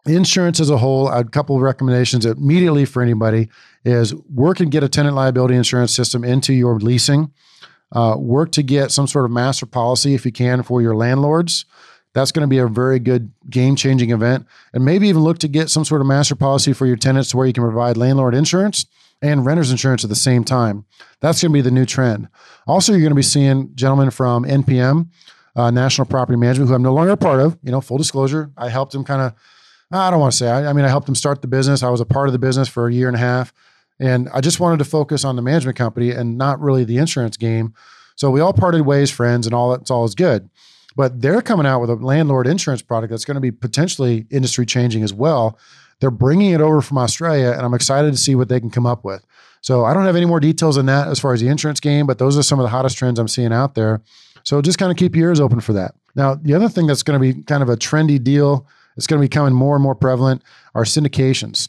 B: Insurance as a whole, a couple of recommendations immediately for anybody is work and get a tenant liability insurance system into your leasing. Work to get some sort of master policy if you can for your landlords. That's going to be a very good game-changing event. And maybe even look to get some sort of master policy for your tenants to where you can provide landlord insurance and renter's insurance at the same time. That's going to be the new trend. Also, you're going to be seeing gentlemen from NPM, National Property Management, who I'm no longer a part of. Full disclosure, I helped them I don't want to say, I helped them start the business. I was a part of the business for a year and a half. And I just wanted to focus on the management company and not really the insurance game. So we all parted ways, friends, and all is good. But they're coming out with a landlord insurance product that's going to be potentially industry changing as well. They're bringing it over from Australia, and I'm excited to see what they can come up with. So I don't have any more details than that as far as the insurance game, but those are some of the hottest trends I'm seeing out there. So just kind of keep your ears open for that. Now, the other thing that's going to be kind of a trendy deal, it's going to be becoming more and more prevalent, are syndications.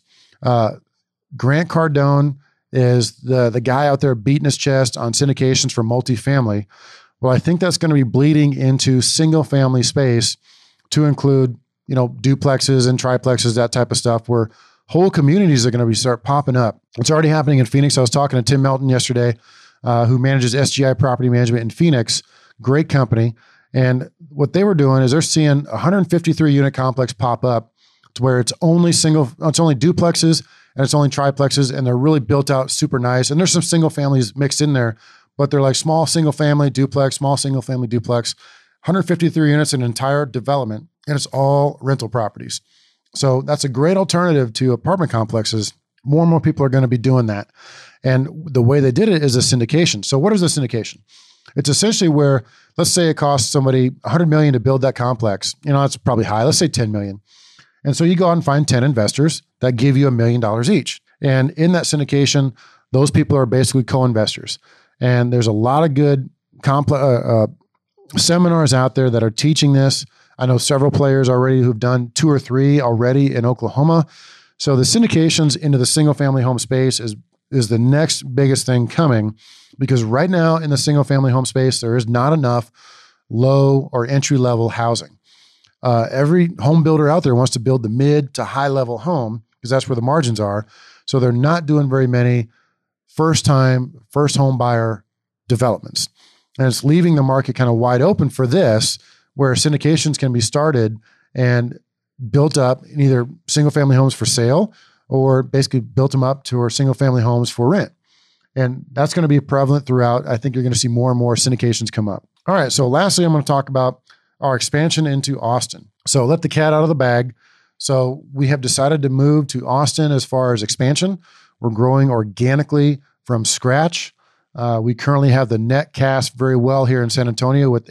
B: Grant Cardone is the guy out there beating his chest on syndications for multifamily. Well, I think that's going to be bleeding into single family space to include, duplexes and triplexes, that type of stuff, where whole communities are going to start popping up. It's already happening in Phoenix. I was talking to Tim Melton yesterday, who manages SGI Property Management in Phoenix. Great company. And what they were doing is they're seeing 153 unit complex pop up to where it's only duplexes and it's only triplexes, and they're really built out super nice. And there's some single families mixed in there, but they're like small single family duplex, small single family duplex, 153 units in an entire development, and it's all rental properties. So that's a great alternative to apartment complexes. More and more people are going to be doing that. And the way they did it is a syndication. So what is a syndication? It's essentially where, let's say it costs somebody $100 million to build that complex. That's probably high. Let's say $10 million. And so you go out and find 10 investors that give you $1 million each. And in that syndication, those people are basically co-investors. And there's a lot of good seminars out there that are teaching this. I know several players already who've done 2 or 3 already in Oklahoma. So the syndications into the single family home space is the next biggest thing coming, because right now in the single family home space, there is not enough low or entry level housing. Every home builder out there wants to build the mid to high level home because that's where the margins are. So they're not doing very many first home buyer developments. And it's leaving the market kind of wide open for this, where syndications can be started and built up in either single family homes for sale or basically built them up to our single family homes for rent. And that's going to be prevalent throughout. I think you're going to see more and more syndications come up. All right. So lastly, I'm going to talk about our expansion into Austin. So let the cat out of the bag. So we have decided to move to Austin as far as expansion. We're growing organically from scratch. We currently have the net cast very well here in San Antonio with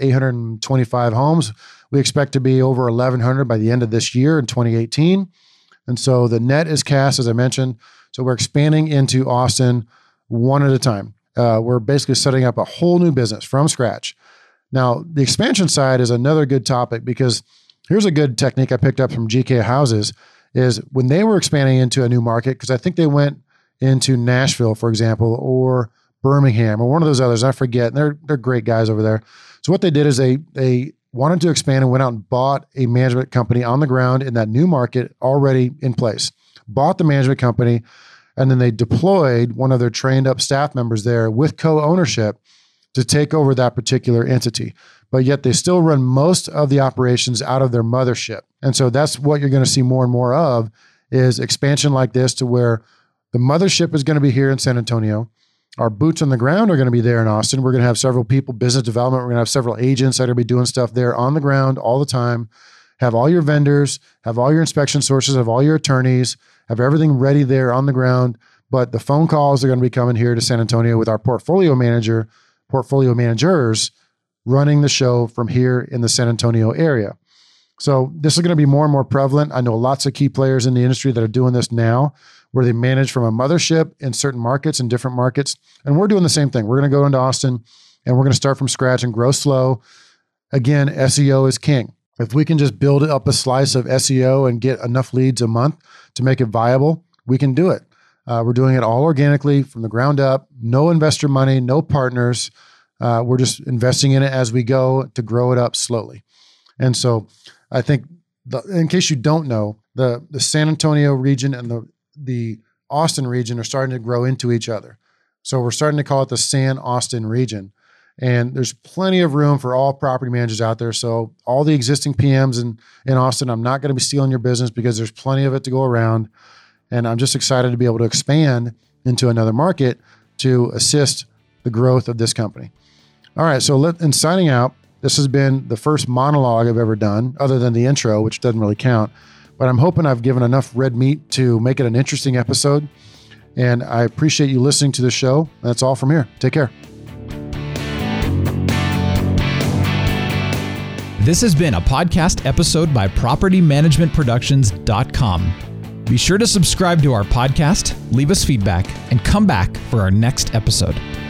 B: 825 homes. We expect to be over 1,100 by the end of this year in 2018. And so the net is cast, as I mentioned. So we're expanding into Austin one at a time. We're basically setting up a whole new business from scratch. Now, the expansion side is another good topic, because here's a good technique I picked up from GK Houses is when they were expanding into a new market, because I think they went into Nashville, for example, or Birmingham or one of those others. I forget. They're great guys over there. So what they did is they wanted to expand and went out and bought a management company on the ground in that new market already in place, bought the management company, and then they deployed one of their trained up staff members there with co-ownership to take over that particular entity. But yet they still run most of the operations out of their mothership. And so that's what you're going to see more and more of, is expansion like this, to where the mothership is going to be here in San Antonio. Our boots on the ground are going to be there in Austin. We're going to have several people, business development. We're going to have several agents that are going to be doing stuff there on the ground all the time. Have all your vendors, have all your inspection sources, have all your attorneys, have everything ready there on the ground. But the phone calls are going to be coming here to San Antonio with our portfolio managers running the show from here in the San Antonio area. So this is going to be more and more prevalent. I know lots of key players in the industry that are doing this now, where they manage from a mothership in certain markets and different markets. And we're doing the same thing. We're going to go into Austin and we're going to start from scratch and grow slow. Again, SEO is king. If we can just build up a slice of SEO and get enough leads a month to make it viable, we can do it. We're doing it all organically from the ground up, no investor money, no partners. We're just investing in it as we go to grow it up slowly. And so I think in case you don't know, the San Antonio region and the Austin region are starting to grow into each other. So we're starting to call it the San Austin region. And there's plenty of room for all property managers out there. So all the existing PMs in Austin, I'm not going to be stealing your business because there's plenty of it to go around. And I'm just excited to be able to expand into another market to assist the growth of this company. All right. So in signing out, this has been the first monologue I've ever done, other than the intro, which doesn't really count. But I'm hoping I've given enough red meat to make it an interesting episode. And I appreciate you listening to the show. That's all from here. Take care.
A: This has been a podcast episode by PropertyManagementProductions.com. Be sure to subscribe to our podcast, leave us feedback, and come back for our next episode.